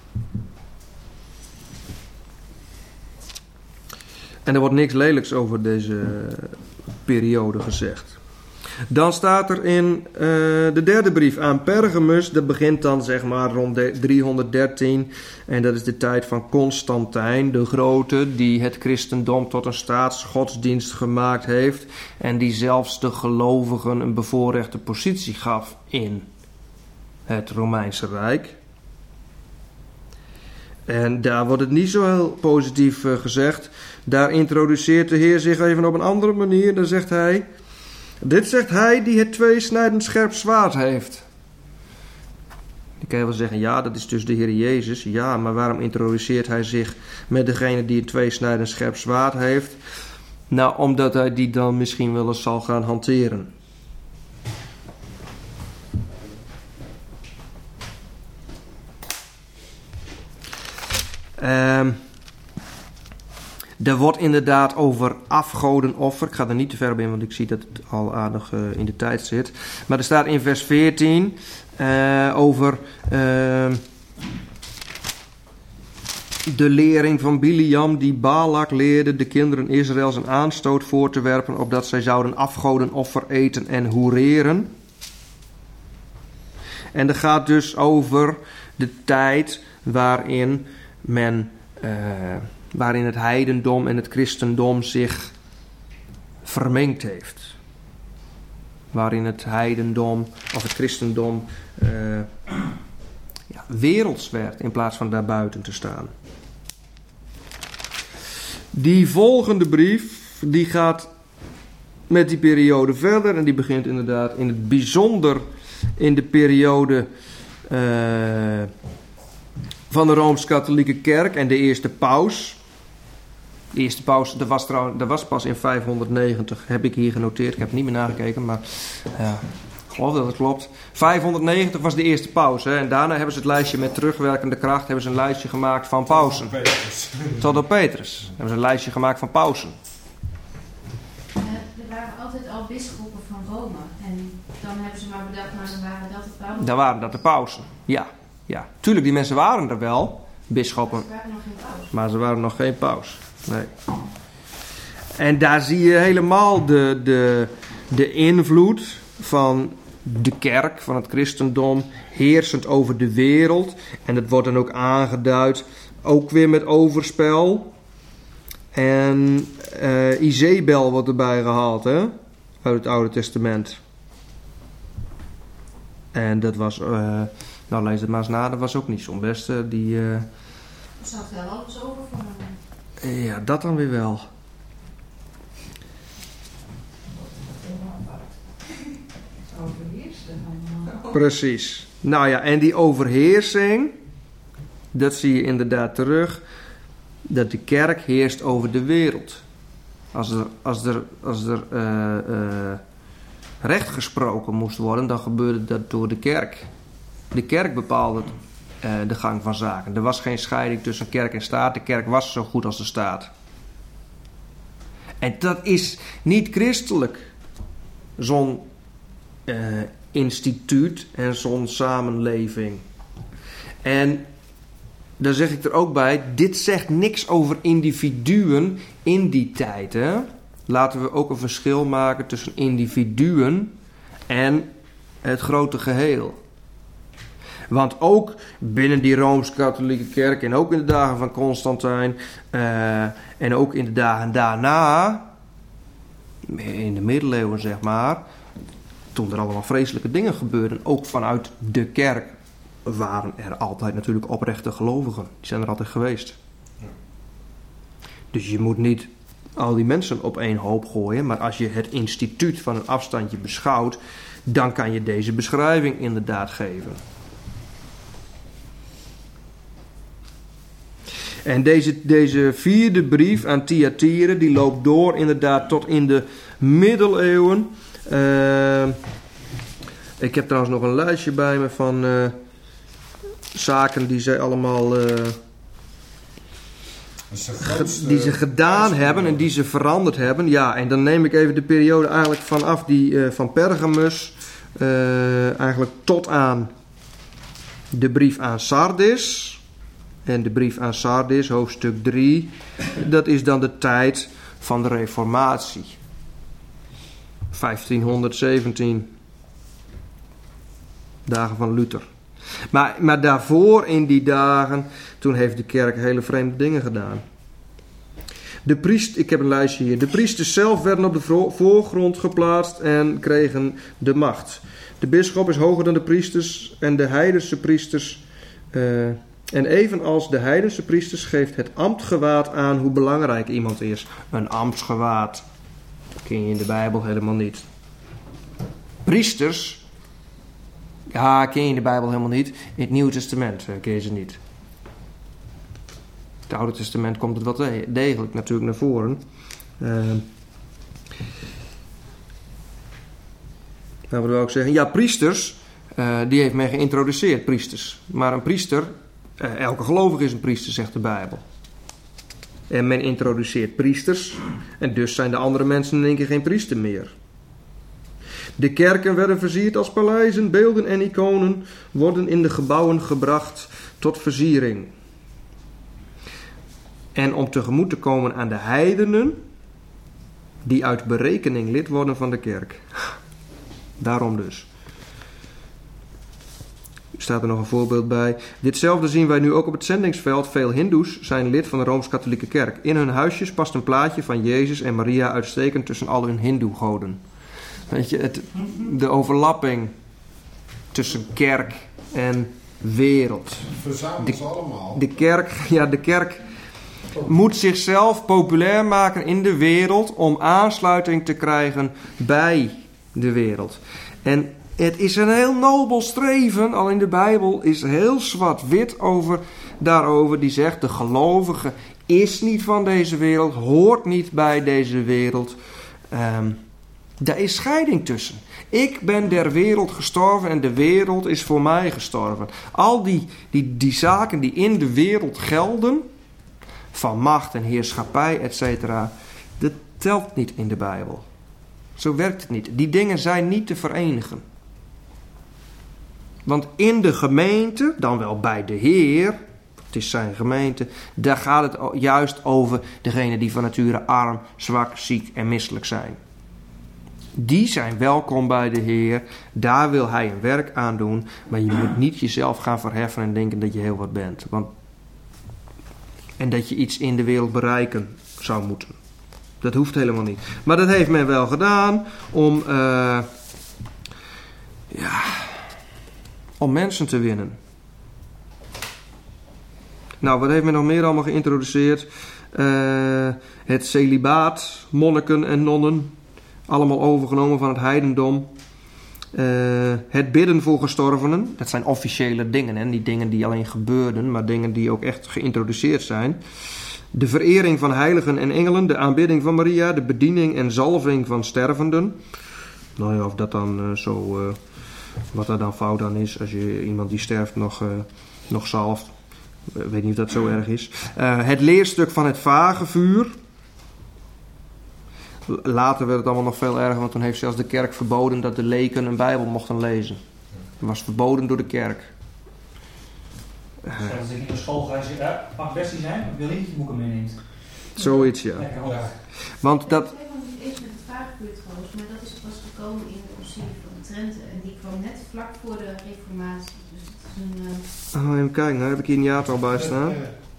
En er wordt niks lelijks over deze periode gezegd. Dan staat er in uh, de derde brief aan Pergamus. Dat begint dan zeg maar rond de driehonderddertien. En dat is de tijd van Constantijn de Grote. Die het christendom tot een staatsgodsdienst gemaakt heeft. En die zelfs de gelovigen een bevoorrechte positie gaf in het Romeinse Rijk. En daar wordt het niet zo heel positief uh, gezegd. Daar introduceert de Heer zich even op een andere manier. Dan zegt hij... Dit zegt hij die het tweesnijdend scherp zwaard heeft. Dan kan je wel zeggen, ja, dat is dus de Heer Jezus. Ja, maar waarom introduceert hij zich met degene die het tweesnijdend scherp zwaard heeft? Nou, omdat hij die dan misschien wel eens zal gaan hanteren. Um, er wordt inderdaad over afgodenoffer. Ik ga er niet te ver op in, want ik zie dat het al aardig uh, in de tijd zit. Maar er staat in vers veertien uh, over uh, de lering van Biliam die Balak leerde de kinderen Israëls een aanstoot voor te werpen, opdat zij zouden afgodenoffer eten en hoereren. En dat gaat dus over de tijd waarin men... Uh, waarin het heidendom en het christendom zich vermengd heeft. Waarin het heidendom of het christendom uh, ja, werelds werd in plaats van daarbuiten te staan. Die volgende brief die gaat met die periode verder en die begint inderdaad in het bijzonder in de periode uh, van de Rooms-Katholieke Kerk en de eerste paus. De eerste paus, dat was, trouw, dat was pas in vijfhonderdnegentig, heb ik hier genoteerd. Ik heb het niet meer nagekeken, maar ja, ik geloof dat het klopt. vijfhonderdnegentig was de eerste paus. Hè, en daarna hebben ze het lijstje met terugwerkende kracht, hebben ze een lijstje gemaakt van pausen. Tot op Petrus. Hebben ze een lijstje gemaakt van pausen. Uh, er waren altijd al bisschoppen van Rome. En dan hebben ze maar bedacht, nou dan waren dat de pausen. Dan waren dat de pausen, ja. ja. Tuurlijk, die mensen waren er wel, bisschoppen. Maar ze waren nog geen paus. Maar ze waren nog geen paus. Nee. En daar zie je helemaal de, de, de invloed van de kerk, van het christendom, heersend over de wereld. En dat wordt dan ook aangeduid, ook weer met overspel. En uh, Izebel wordt erbij gehaald, hè? Uit het Oude Testament. En dat was, uh, nou lees het maar eens na, dat was ook niet zo'n beste. Die, uh, Er zat wel alles over van hem. ja, dat dan weer wel. Overheerste allemaal. Precies. Nou ja, en die overheersing, dat zie je inderdaad terug, dat de kerk heerst over de wereld. Als er, als er, als er uh, uh, recht gesproken moest worden, dan gebeurde dat door de kerk. De kerk bepaalde uh, de gang van zaken. Er was geen scheiding tussen kerk en staat. De kerk was zo goed als de staat. En dat is niet christelijk. Zo'n uh, instituut en zo'n samenleving. En daar zeg ik er ook bij, dit zegt niks over individuen in die tijd. Hè? Laten we ook een verschil maken tussen individuen en het grote geheel. Want ook binnen die Rooms-Katholieke Kerk en ook in de dagen van Constantijn uh, en ook in de dagen daarna, in de middeleeuwen zeg maar, toen er allemaal vreselijke dingen gebeurden, ook vanuit de kerk, waren er altijd natuurlijk oprechte gelovigen. Die zijn er altijd geweest. Dus je moet niet al die mensen op één hoop gooien, maar als je het instituut van een afstandje beschouwt, dan kan je deze beschrijving inderdaad geven. En deze, deze vierde brief aan Thyatira, die loopt door inderdaad tot in de middeleeuwen. Uh, ik heb trouwens nog een lijstje bij me van uh, zaken die zij allemaal uh, grootste, die ze gedaan hebben en die ze veranderd hebben. Ja, en dan neem ik even de periode eigenlijk vanaf die uh, van Pergamus uh, eigenlijk tot aan de brief aan Sardis. En de brief aan Sardis, hoofdstuk drie, dat is dan de tijd van de Reformatie. vijftienhonderdzeventien. Dagen van Luther. Maar, maar daarvoor in die dagen, toen heeft de kerk hele vreemde dingen gedaan. De priest, ik heb een lijstje hier. De priesters zelf werden op de voorgrond geplaatst en kregen de macht. De bisschop is hoger dan de priesters en de heidense priesters. Uh, en evenals de heidense priesters geeft het ambtgewaad aan hoe belangrijk iemand is. Een ambtsgewaad ken je in de Bijbel helemaal niet. Priesters, ja, ken je in de Bijbel helemaal niet. In het Nieuwe Testament ken je ze niet. In het Oude Testament komt het wel degelijk natuurlijk naar voren. Uh, wat wil ik ook zeggen? Ja, priesters, uh, die heeft men geïntroduceerd, priesters. Maar een priester, uh, elke gelovige is een priester, zegt de Bijbel. En men introduceert priesters. En dus zijn de andere mensen in één keer geen priester meer. De kerken werden versierd als paleizen, beelden en iconen worden in de gebouwen gebracht tot versiering. En om tegemoet te komen aan de heidenen die uit berekening lid worden van de kerk. Daarom dus. staat er nog een voorbeeld bij. Ditzelfde zien wij nu ook op het zendingsveld. Veel hindoes zijn lid van de Rooms-Katholieke Kerk. In hun huisjes past een plaatje van Jezus en Maria uitstekend tussen al hun hindoe-goden. Weet je, het, de overlapping tussen kerk en wereld. Verzamelen ze allemaal. De kerk, ja, de kerk moet zichzelf populair maken in de wereld om aansluiting te krijgen bij de wereld. En het is een heel nobel streven, al in de Bijbel is heel zwart-wit over, daarover, die zegt de gelovige is niet van deze wereld, hoort niet bij deze wereld. Um, daar is scheiding tussen. Ik ben der wereld gestorven en de wereld is voor mij gestorven. Al die, die, die zaken die in de wereld gelden, van macht en heerschappij, et cetera, dat telt niet in de Bijbel. Zo werkt het niet. Die dingen zijn niet te verenigen. Want in de gemeente, dan wel bij de Heer, het is zijn gemeente, daar gaat het juist over degenen die van nature arm, zwak, ziek en misselijk zijn. Die zijn welkom bij de Heer. Daar wil hij een werk aan doen. Maar je moet niet jezelf gaan verheffen en denken dat je heel wat bent. Want, en dat je iets in de wereld bereiken zou moeten. Dat hoeft helemaal niet. Maar dat heeft men wel gedaan om, uh, ja, om mensen te winnen. Nou, wat heeft men nog meer allemaal geïntroduceerd? Uh, het celibaat, monniken en nonnen. Allemaal overgenomen van het heidendom. Uh, het bidden voor gestorvenen. Dat zijn officiële dingen. Hè? Niet dingen die alleen gebeurden. Maar dingen die ook echt geïntroduceerd zijn. De verering van heiligen en engelen. De aanbidding van Maria. De bediening en zalving van stervenden. Nou ja, of dat dan uh, zo... Uh, wat er dan fout aan is. Als je iemand die sterft nog, uh, nog zalft. Ik uh, weet niet of dat zo erg is. Uh, het leerstuk van het vagevuur. Later werd het allemaal nog veel erger, want toen heeft zelfs de kerk verboden dat de leken een Bijbel mochten lezen. Het was verboden door de kerk. Dus als ik in de school ga, zeg ja, mag best niet zijn, maar ik wil niet dat je boeken meeneemt. Zoiets, ja. Lekker op. Want dat... Ik heb nog niet eens met het vagevuur trouwens, maar dat is pas gekomen in de concilie van Trente. En die kwam net vlak voor de reformatie. Dus het is een... Uh... Oh, even kijken, nou heb ik hier een jaartal bij staan.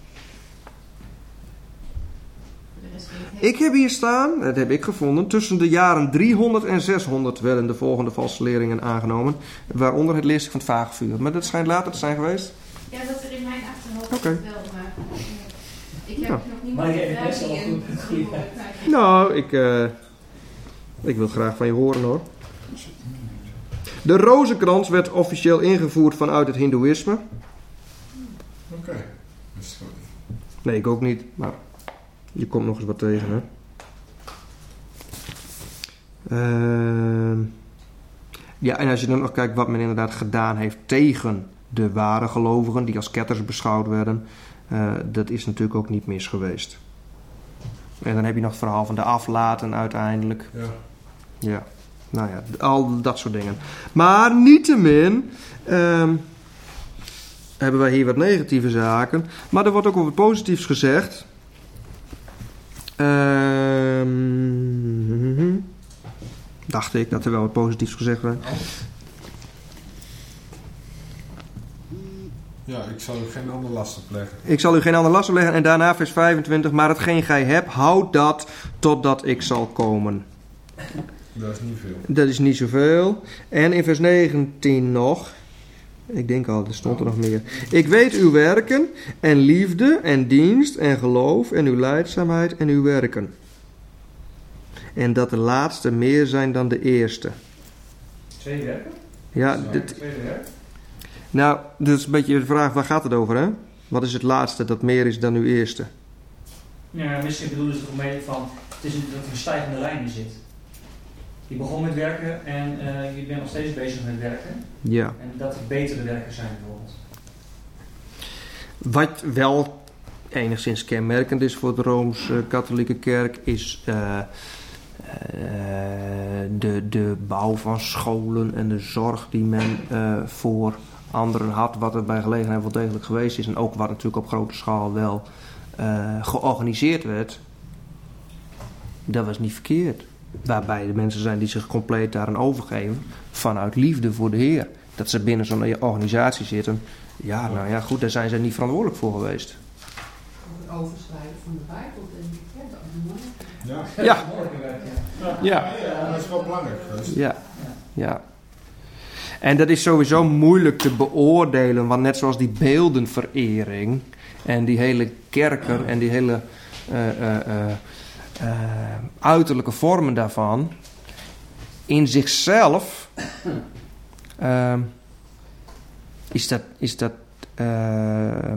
Ik heb hier staan, dat heb ik gevonden, tussen de jaren driehonderd en zeshonderd werden de volgende valse leringen aangenomen. Waaronder het leerstuk van het vagevuur. Maar dat schijnt later te zijn geweest? Ja, dat er in mijn achterhoofd okay. wel, maar uh, ik heb ja. nog niet meer gevraagd. Nou, ik, uh, ik wil graag van je horen hoor. De rozenkrans werd officieel ingevoerd vanuit het hindoeïsme. Oké, okay. Nee, ik ook niet, maar... Je komt nog eens wat tegen, hè. Uh, ja, en als je dan nog kijkt wat men inderdaad gedaan heeft tegen de ware gelovigen, die als ketters beschouwd werden, uh, dat is natuurlijk ook niet mis geweest. En dan heb je nog het verhaal van de aflaten uiteindelijk. Ja. Ja, nou ja, al dat soort dingen. Maar niettemin uh, hebben wij hier wat negatieve zaken. Maar er wordt ook wel wat positiefs gezegd. Uh, dacht ik dat er wel wat positiefs gezegd werd. Ja, ik zal u geen ander last opleggen. Ik zal u geen ander last opleggen. En daarna vers vijfentwintig. Maar hetgeen gij hebt, houd dat totdat ik zal komen. Dat is niet veel. Dat is niet zoveel. En in vers negentien nog. Ik denk al, er stond er nog meer. Ik weet uw werken en liefde en dienst en geloof en uw lijdzaamheid en uw werken. En dat de laatste meer zijn dan de eerste. Twee werken? Ja, ja dit, tweede werk. Nou, dat is een beetje de vraag, waar gaat het over, hè? Wat is het laatste dat meer is dan uw eerste? Ja, misschien bedoelen ze toch mee van, het is een, dat er een stijgende lijn in zit. Je begon met werken en uh, je bent nog steeds bezig met werken. Ja. En dat er betere werken zijn bijvoorbeeld. Wat wel enigszins kenmerkend is voor de Rooms-Katholieke Kerk is uh, uh, de, de bouw van scholen en de zorg die men uh, voor anderen had. Wat er bij gelegenheid wel degelijk geweest is. En ook wat natuurlijk op grote schaal wel uh, georganiseerd werd. Dat was niet verkeerd. Waarbij de mensen zijn die zich compleet daaraan overgeven vanuit liefde voor de Heer. dat ze binnen zo'n organisatie zitten. Ja, nou ja, goed, daar zijn ze niet verantwoordelijk voor geweest. Het overschrijden van de Bijbel, denk ik. Ja, dat is mooi. Ja. Ja. Ja. Ja, dat is wel belangrijk geweest. Ja, ja. En dat is sowieso moeilijk te beoordelen, want net zoals die beeldenverering en die hele kerken en die hele uh, uh, uh, uh, uiterlijke vormen daarvan, in zichzelf uh, is dat, is dat uh,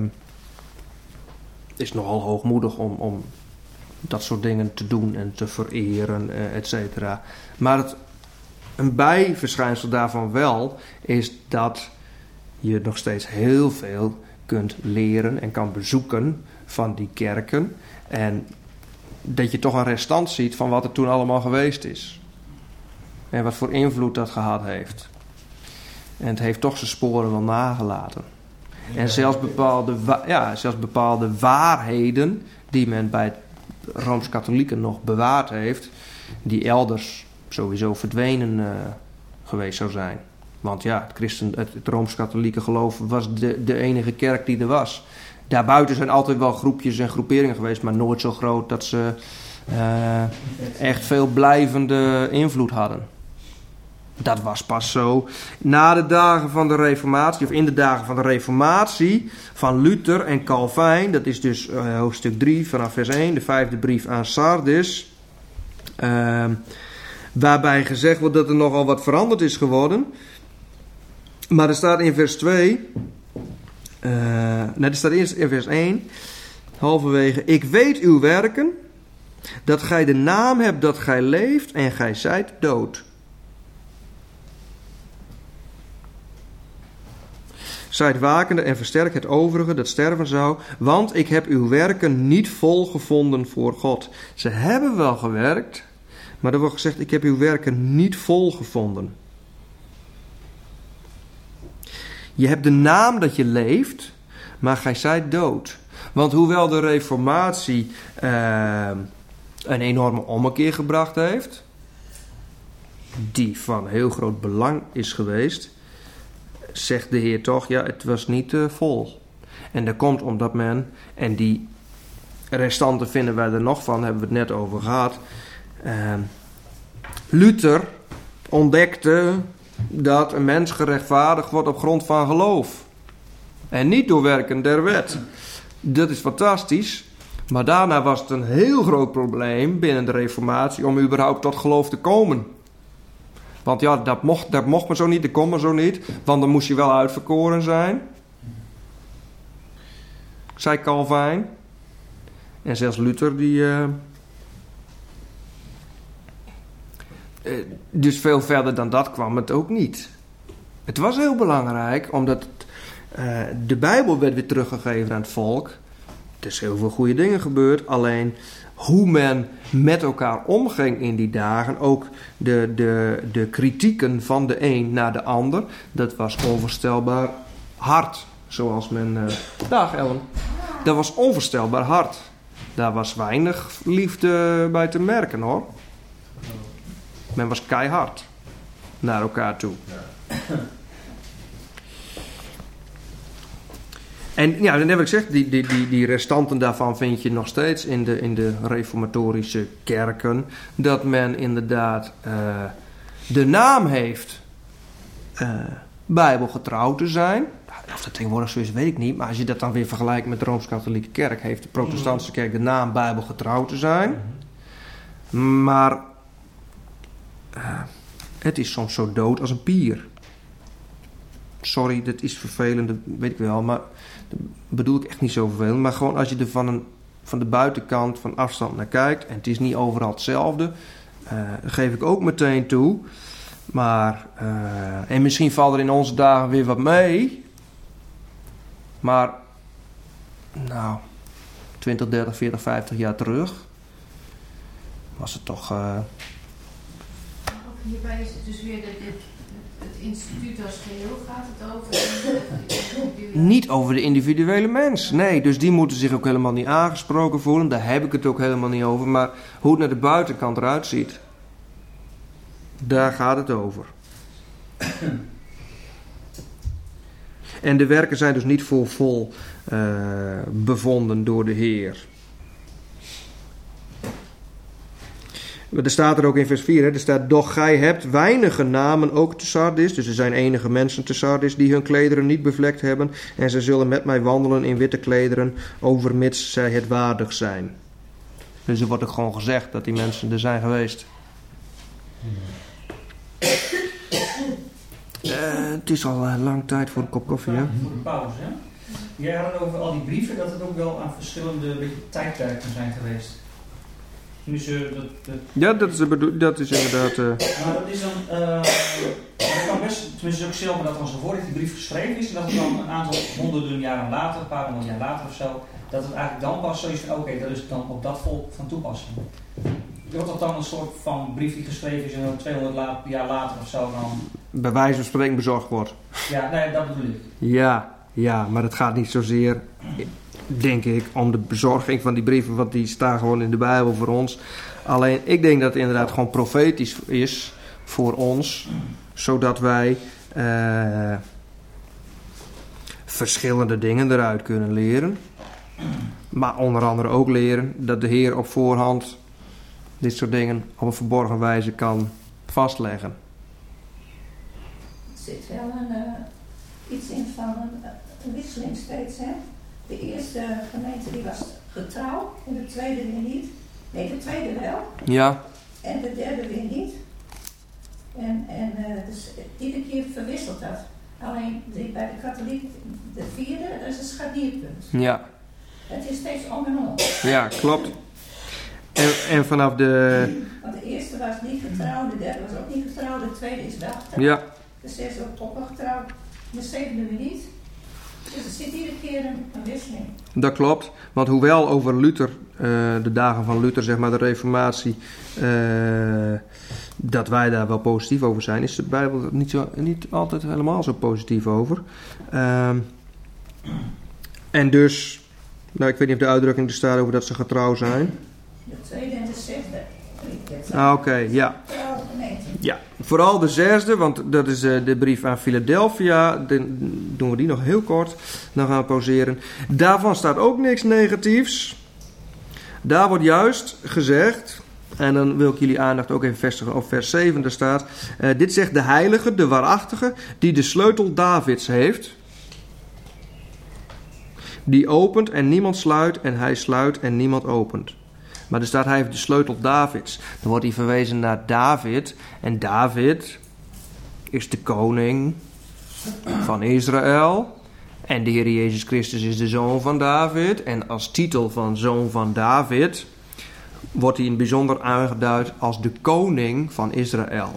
is nogal hoogmoedig om, om dat soort dingen te doen en te vereren, uh, et cetera. Maar het, een bijverschijnsel daarvan wel is dat je nog steeds heel veel kunt leren en kan bezoeken van die kerken. En dat je toch een restant ziet van wat er toen allemaal geweest is. En wat voor invloed dat gehad heeft. En het heeft toch zijn sporen wel nagelaten. En zelfs bepaalde, wa- ja, zelfs bepaalde waarheden die men bij het Rooms-Katholieken nog bewaard heeft, die elders sowieso verdwenen uh, geweest zou zijn. Want ja, het, Christen, het, het Rooms-Katholieke geloof was de, de enige kerk die er was. Daarbuiten zijn altijd wel groepjes en groeperingen geweest, maar nooit zo groot dat ze uh, echt veel blijvende invloed hadden. Dat was pas zo na de dagen van de Reformatie, of in de dagen van de Reformatie van Luther en Calvijn. Dat is dus uh, hoofdstuk drie vanaf vers één, de vijfde brief aan Sardis. Uh, waarbij gezegd wordt dat er nogal wat veranderd is geworden. Maar er staat in vers twee, uh, nee, er staat eerst in vers één, halverwege: ik weet uw werken, dat gij de naam hebt dat gij leeft en gij zijt dood. Zijt wakende en versterk het overige dat sterven zou, want ik heb uw werken niet vol gevonden voor God. Ze hebben wel gewerkt, maar er wordt gezegd: ik heb uw werken niet vol gevonden. Je hebt de naam dat je leeft, maar gij zijt dood. Want hoewel de Reformatie uh, een enorme ommekeer gebracht heeft, die van heel groot belang is geweest, zegt de Heer toch: ja, het was niet uh, vol. En dat komt omdat men, en die restanten vinden wij er nog van, hebben we het net over gehad. Uh, Luther ontdekte dat een mens gerechtvaardigd wordt op grond van geloof. En niet door werken der wet. Dat is fantastisch. Maar daarna was het een heel groot probleem binnen de Reformatie om überhaupt tot geloof te komen. Want ja, dat mocht, dat mocht maar zo niet, dat kon maar zo niet. Want dan moest je wel uitverkoren zijn. Zei Calvijn. En zelfs Luther die... Uh, uh, dus veel verder dan dat kwam het ook niet. Het was heel belangrijk, omdat uh, de Bijbel werd weer teruggegeven aan het volk. Er is heel veel goede dingen gebeurd. Alleen hoe men met elkaar omging in die dagen, ook de, de, de kritieken van de een naar de ander, dat was onvoorstelbaar hard. Zoals men... Uh, dag Ellen. Dat was onvoorstelbaar hard. Daar was weinig liefde bij te merken, hoor. Men was keihard naar elkaar toe. En ja, dan heb ik gezegd, die, die, die, die restanten daarvan vind je nog steeds in de, in de reformatorische kerken. Dat men inderdaad uh, de naam heeft uh, bijbelgetrouw te zijn. Of dat tegenwoordig zo is, weet ik niet. Maar als je dat dan weer vergelijkt met de Rooms-Katholieke kerk, heeft de protestantse kerk de naam bijbelgetrouw te zijn. Maar uh, het is soms zo dood als een pier. Sorry, dat is vervelend, dat weet ik wel, maar dat bedoel ik echt niet zo vervelend. Maar gewoon als je er van, een, van de buitenkant, van afstand naar kijkt, en het is niet overal hetzelfde, uh, geef ik ook meteen toe. Maar, uh, en misschien valt er in onze dagen weer wat mee. Maar, nou, twintig, dertig, veertig, vijftig jaar terug was het toch... Uh, Hierbij is het dus weer de, dit, het instituut als geheel gaat het over. Niet over de individuele mens. Nee, dus die moeten zich ook helemaal niet aangesproken voelen. Daar heb ik het ook helemaal niet over. Maar hoe het naar de buitenkant eruit ziet, daar gaat het over. En de werken zijn dus niet voor vol uh, bevonden door de Heer. Er staat er ook in vers vier, hè, er staat, doch gij hebt weinige namen ook te Sardis. Dus er zijn enige mensen te Sardis die hun klederen niet bevlekt hebben. En zij zullen met mij wandelen in witte klederen, overmits zij het waardig zijn. Dus er wordt ook gewoon gezegd dat die mensen er zijn geweest. Uh, het is al uh, lang tijd voor een kop koffie, hè? Voor de pauze, hè? Jij had het over al die brieven, dat het ook wel aan verschillende beetje, tijdperken zijn geweest. Dus, uh, dat, dat... Ja, dat is, bedo- dat is inderdaad... Uh... Maar dat is dan... Uh, dat kan best, tenminste ook zelf, maar dat was ervoor dat die brief geschreven is. En dat het dan een aantal honderden jaren later, een paar honderd jaar later of zo, dat het eigenlijk dan pas zoiets van, oké, okay, dat is dan op dat volk van toepassing. Wordt dat dan een soort van brief die geschreven is en dan tweehonderd la- jaar later of zo dan... Bij wijze van spreken bezorgd wordt. Ja, nee, dat bedoel ik. Ja, ja, maar het gaat niet zozeer, denk ik, om de bezorging van die brieven, want die staan gewoon in de Bijbel voor ons. Alleen, ik denk dat het inderdaad gewoon profetisch is voor ons, zodat wij uh, verschillende dingen eruit kunnen leren. Maar onder andere ook leren dat de Heer op voorhand dit soort dingen op een verborgen wijze kan vastleggen. Er zit wel een, uh, iets in van een, een wisseling steeds, hè? De eerste gemeente die was getrouw en de tweede weer niet. Nee, de tweede wel. Ja. En de derde weer niet. En, en uh, dus iedere keer verwisselt dat. Alleen die, bij de katholiek, de vierde, dat is een scharnierpunt. Ja. Het is steeds om en om. Ja, klopt. En, en vanaf de... Want de eerste was niet getrouwd, de derde was ook niet getrouwd, de tweede is wel getrouwd. Ja. De zesde ook nog getrouwd, de zevende weer niet. Dus er zit iedere keer een, een wisseling. Dat klopt, want hoewel over Luther, uh, de dagen van Luther, zeg maar de Reformatie, uh, dat wij daar wel positief over zijn, is de Bijbel niet, zo, niet altijd helemaal zo positief over. Uh, en dus, nou ik weet niet of de uitdrukking er staat over dat ze getrouw zijn. De tweede en de zesde. Ah, oké, okay, ja. Ja, vooral de zesde, want dat is uh, de brief aan Philadelphia. Dan doen we die nog heel kort. Dan gaan we pauzeren. Daarvan staat ook niks negatiefs. Daar wordt juist gezegd, en dan wil ik jullie aandacht ook even vestigen op vers zeven. Daar staat, uh, dit zegt de heilige, de waarachtige, die de sleutel Davids heeft. Die opent en niemand sluit, en hij sluit en niemand opent. Maar er staat, hij heeft de sleutel Davids. Dan wordt hij verwezen naar David. En David is de koning van Israël. En de Heer Jezus Christus is de zoon van David. En als titel van zoon van David wordt hij in het bijzonder aangeduid als de koning van Israël.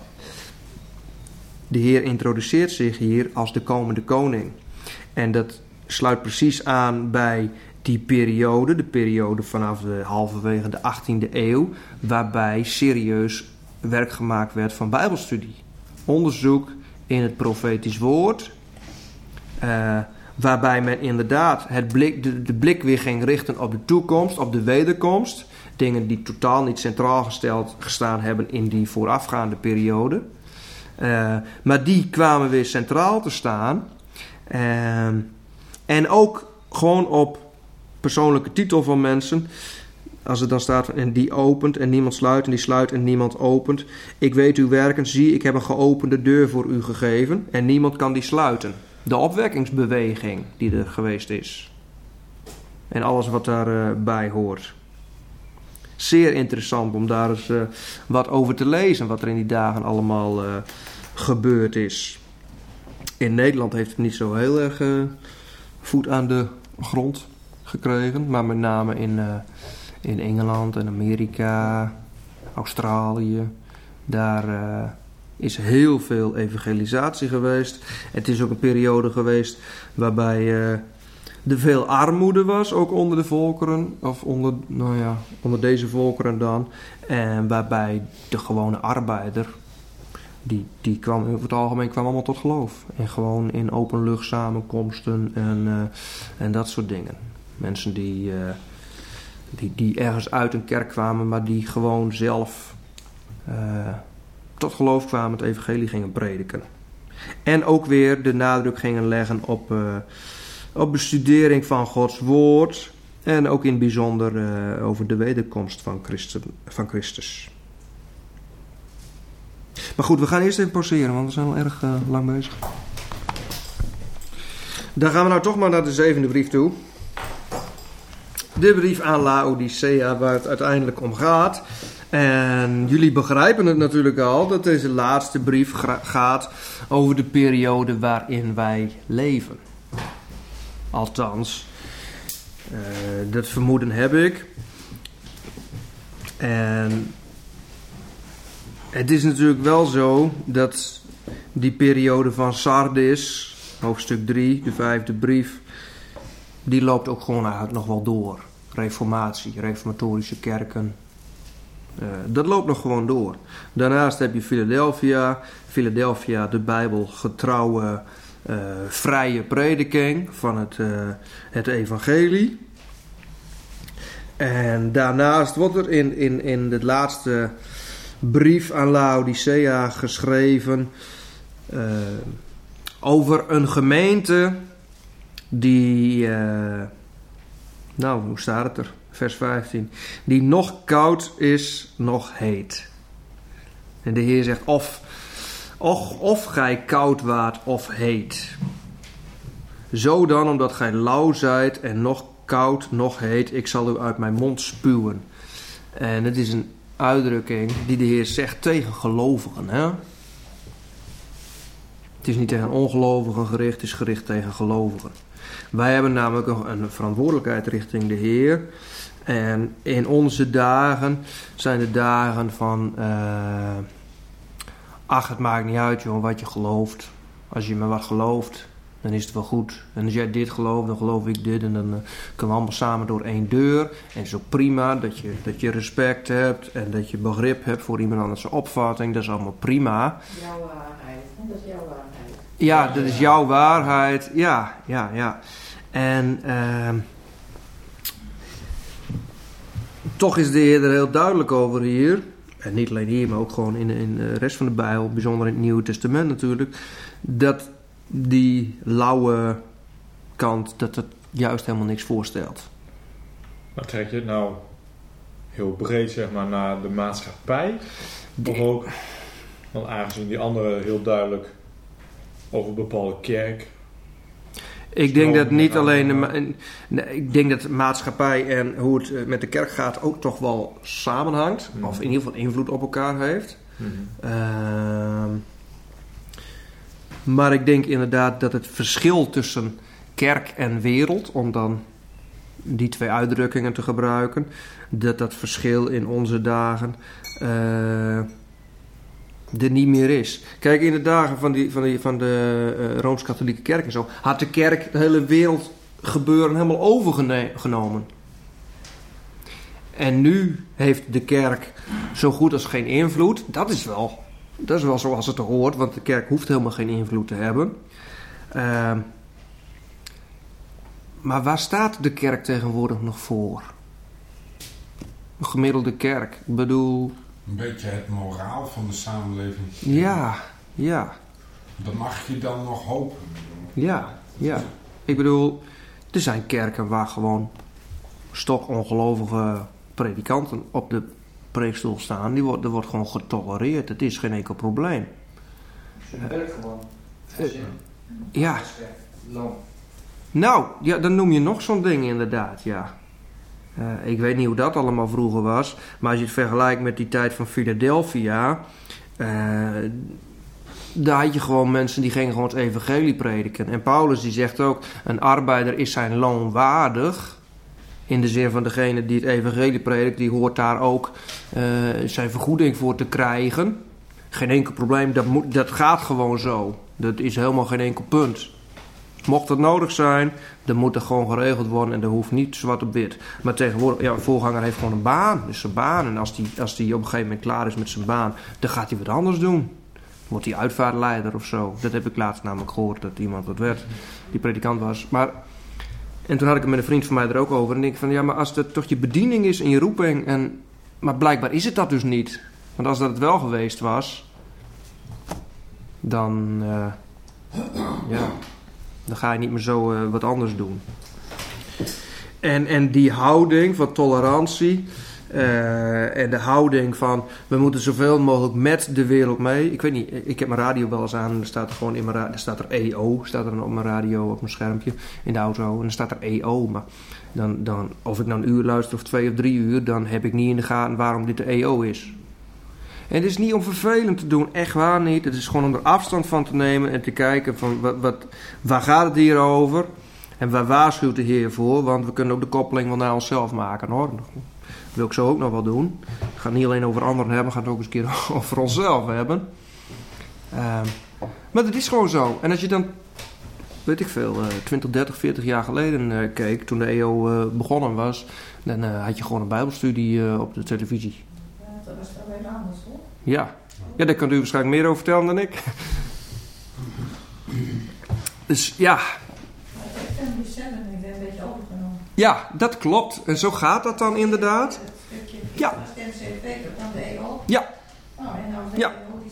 De Heer introduceert zich hier als de komende koning. En dat sluit precies aan bij die periode, de periode vanaf de halverwege de achttiende eeuw, waarbij serieus werk gemaakt werd van Bijbelstudie. Onderzoek in het profetisch woord, uh, waarbij men inderdaad het blik, de, de blik weer ging richten op de toekomst, op de wederkomst. Dingen die totaal niet centraal gesteld gestaan hebben in die voorafgaande periode. Uh, maar die kwamen weer centraal te staan. Uh, en ook gewoon op persoonlijke titel van mensen. Als er dan staat, en die opent en niemand sluit, en die sluit en niemand opent. Ik weet uw werken, zie, ik heb een geopende deur voor u gegeven, en niemand kan die sluiten. De opwekkingsbeweging die er geweest is. En alles wat daarbij uh, hoort. Zeer interessant om daar eens uh, wat over te lezen, wat er in die dagen allemaal uh, gebeurd is. In Nederland heeft het niet zo heel erg uh, voet aan de grond gekregen, maar met name in, uh, in Engeland en Amerika, Australië, daar uh, is heel veel evangelisatie geweest. Het is ook een periode geweest waarbij uh, er veel armoede was, ook onder de volkeren, of onder, nou ja, onder deze volkeren dan, en waarbij de gewone arbeider, die, die kwam over het algemeen kwam allemaal tot geloof. En gewoon in openlucht-samenkomsten en, uh, en dat soort dingen. Mensen die, uh, die, die ergens uit een kerk kwamen, maar die gewoon zelf uh, tot geloof kwamen, het evangelie gingen prediken. En ook weer de nadruk gingen leggen op, uh, op bestudering van Gods woord. En ook in het bijzonder uh, over de wederkomst van, Christen, van Christus. Maar goed, we gaan eerst even pauzeren, want we zijn al erg uh, lang bezig. Dan gaan we nou toch maar naar de zevende brief toe. De brief aan Laodicea, waar het uiteindelijk om gaat. En jullie begrijpen het natuurlijk al, dat deze laatste brief gra- gaat over de periode waarin wij leven. Althans, uh, dat vermoeden heb ik. En het is natuurlijk wel zo dat die periode van Sardis, hoofdstuk drie, de vijfde brief, die loopt ook gewoon eigenlijk nog wel door. Reformatie, reformatorische kerken. Uh, dat loopt nog gewoon door. Daarnaast heb je Philadelphia. Philadelphia, de Bijbelgetrouwe, uh, vrije prediking van het, uh, het evangelie. En daarnaast wordt er in, in, in de laatste brief aan Laodicea geschreven uh, over een gemeente die, uh, nou hoe staat het er? Vers vijftien. Die nog koud is, nog heet. En de Heer zegt of, of, of gij koud waart of heet. Zo dan, omdat gij lauw zijt en nog koud, nog heet, ik zal u uit mijn mond spuwen. En het is een uitdrukking die de Heer zegt tegen gelovigen. Hè? Het is niet tegen ongelovigen gericht, het is gericht tegen gelovigen. Wij hebben namelijk een verantwoordelijkheid richting de Heer. En in onze dagen zijn de dagen van... Uh, ach, het maakt niet uit joh, wat je gelooft. Als je me wat gelooft, dan is het wel goed. En als jij dit gelooft, dan geloof ik dit. En dan uh, kunnen we allemaal samen door één deur. En het is ook prima dat je, dat je respect hebt. En dat je begrip hebt voor iemand anders opvatting. Dat is allemaal prima. Jouw waarheid. Dat is jouw waarheid. Ja, dat is jouw waarheid. Ja, ja, ja. En... Uh, toch is de Heer er heel duidelijk over hier. En niet alleen hier, maar ook gewoon in, in de rest van de Bijbel. Bijzonder in het Nieuwe Testament natuurlijk. Dat die lauwe kant, dat het juist helemaal niks voorstelt. Maar trek je het nou heel breed zeg maar naar de maatschappij? Of ook, want aangezien die andere heel duidelijk over een bepaalde kerk... Ik denk dat niet alleen de, ma- nee, ik denk dat de maatschappij en hoe het met de kerk gaat ook toch wel samenhangt. Mm. Of in ieder geval invloed op elkaar heeft. Mm. Uh, maar ik denk inderdaad dat het verschil tussen kerk en wereld, om dan die twee uitdrukkingen te gebruiken, dat dat verschil in onze dagen uh, er niet meer is. Kijk, in de dagen van, die, van, die, van de uh, Rooms-Katholieke kerk en zo, had de kerk de hele wereld gebeuren helemaal overgenomen. En nu heeft de kerk zo goed als geen invloed. Dat is wel, dat is wel zoals het er hoort, want de kerk hoeft helemaal geen invloed te hebben. Uh, maar waar staat de kerk tegenwoordig nog voor? Een gemiddelde kerk. Ik bedoel... Een beetje het moraal van de samenleving. Ja, ja. Dat mag je dan nog hopen. Ja, ja. Ik bedoel, er zijn kerken waar gewoon stokongelovige predikanten op de preekstoel staan. Die wordt, er wordt gewoon getolereerd. Het is geen enkel probleem. Ze werkt gewoon. Uh, ja. Nou, ja, dan noem je nog zo'n ding inderdaad, ja. Uh, ik weet niet hoe dat allemaal vroeger was. Maar als je het vergelijkt met die tijd van Philadelphia... Uh, daar had je gewoon mensen die gingen gewoon het evangelie prediken. En Paulus die zegt ook... een arbeider is zijn loon waardig. In de zin van degene die het evangelie predikt... die hoort daar ook uh, zijn vergoeding voor te krijgen. Geen enkel probleem. Dat, moet, dat gaat gewoon zo. Dat is helemaal geen enkel punt. Mocht het nodig zijn, dan moet er gewoon geregeld worden en er hoeft niet zwart op wit. Maar tegenwoordig, ja, een voorganger heeft gewoon een baan. Dus zijn baan. En als die, als die op een gegeven moment klaar is met zijn baan, dan gaat hij wat anders doen. Wordt hij uitvaartleider of zo. Dat heb ik laatst namelijk gehoord, dat iemand wat werd, die predikant was. Maar, en toen had ik het met een vriend van mij er ook over. En denk ik van, ja, maar als dat toch je bediening is en je roeping. En, maar blijkbaar is het dat dus niet. Want als dat het wel geweest was, dan... Uh, ja, dan ga je niet meer zo uh, wat anders doen. En, en die houding van tolerantie uh, en de houding van we moeten zoveel mogelijk met de wereld mee. Ik weet niet, ik heb mijn radio wel eens aan en er staat er gewoon in mijn radio, er staat er E O, staat er op mijn radio op mijn schermpje in de auto en dan staat er E O, maar dan, dan of ik nou een uur luister of twee of drie uur, dan heb ik niet in de gaten waarom dit de E O is. En het is niet om vervelend te doen, echt waar niet. Het is gewoon om er afstand van te nemen en te kijken van wat, wat, waar gaat het hier over? En waar waarschuwt de Heer voor? Want we kunnen ook de koppeling wel naar onszelf maken hoor. Dat wil ik zo ook nog wel doen. We gaan het niet alleen over anderen hebben, we gaan het ook eens een keer over onszelf hebben. Uh, maar het is gewoon zo. En als je dan, weet ik veel, uh, twintig, dertig, veertig jaar geleden uh, keek, toen de E O uh, begonnen was, dan uh, had je gewoon een bijbelstudie uh, op de televisie. Ja, dat was wel weer anders hoor. Ja. Ja, daar kan u waarschijnlijk meer over vertellen dan ik. Dus ja. Ja, dat klopt. En zo gaat dat dan inderdaad. Ja. Ja. Ja.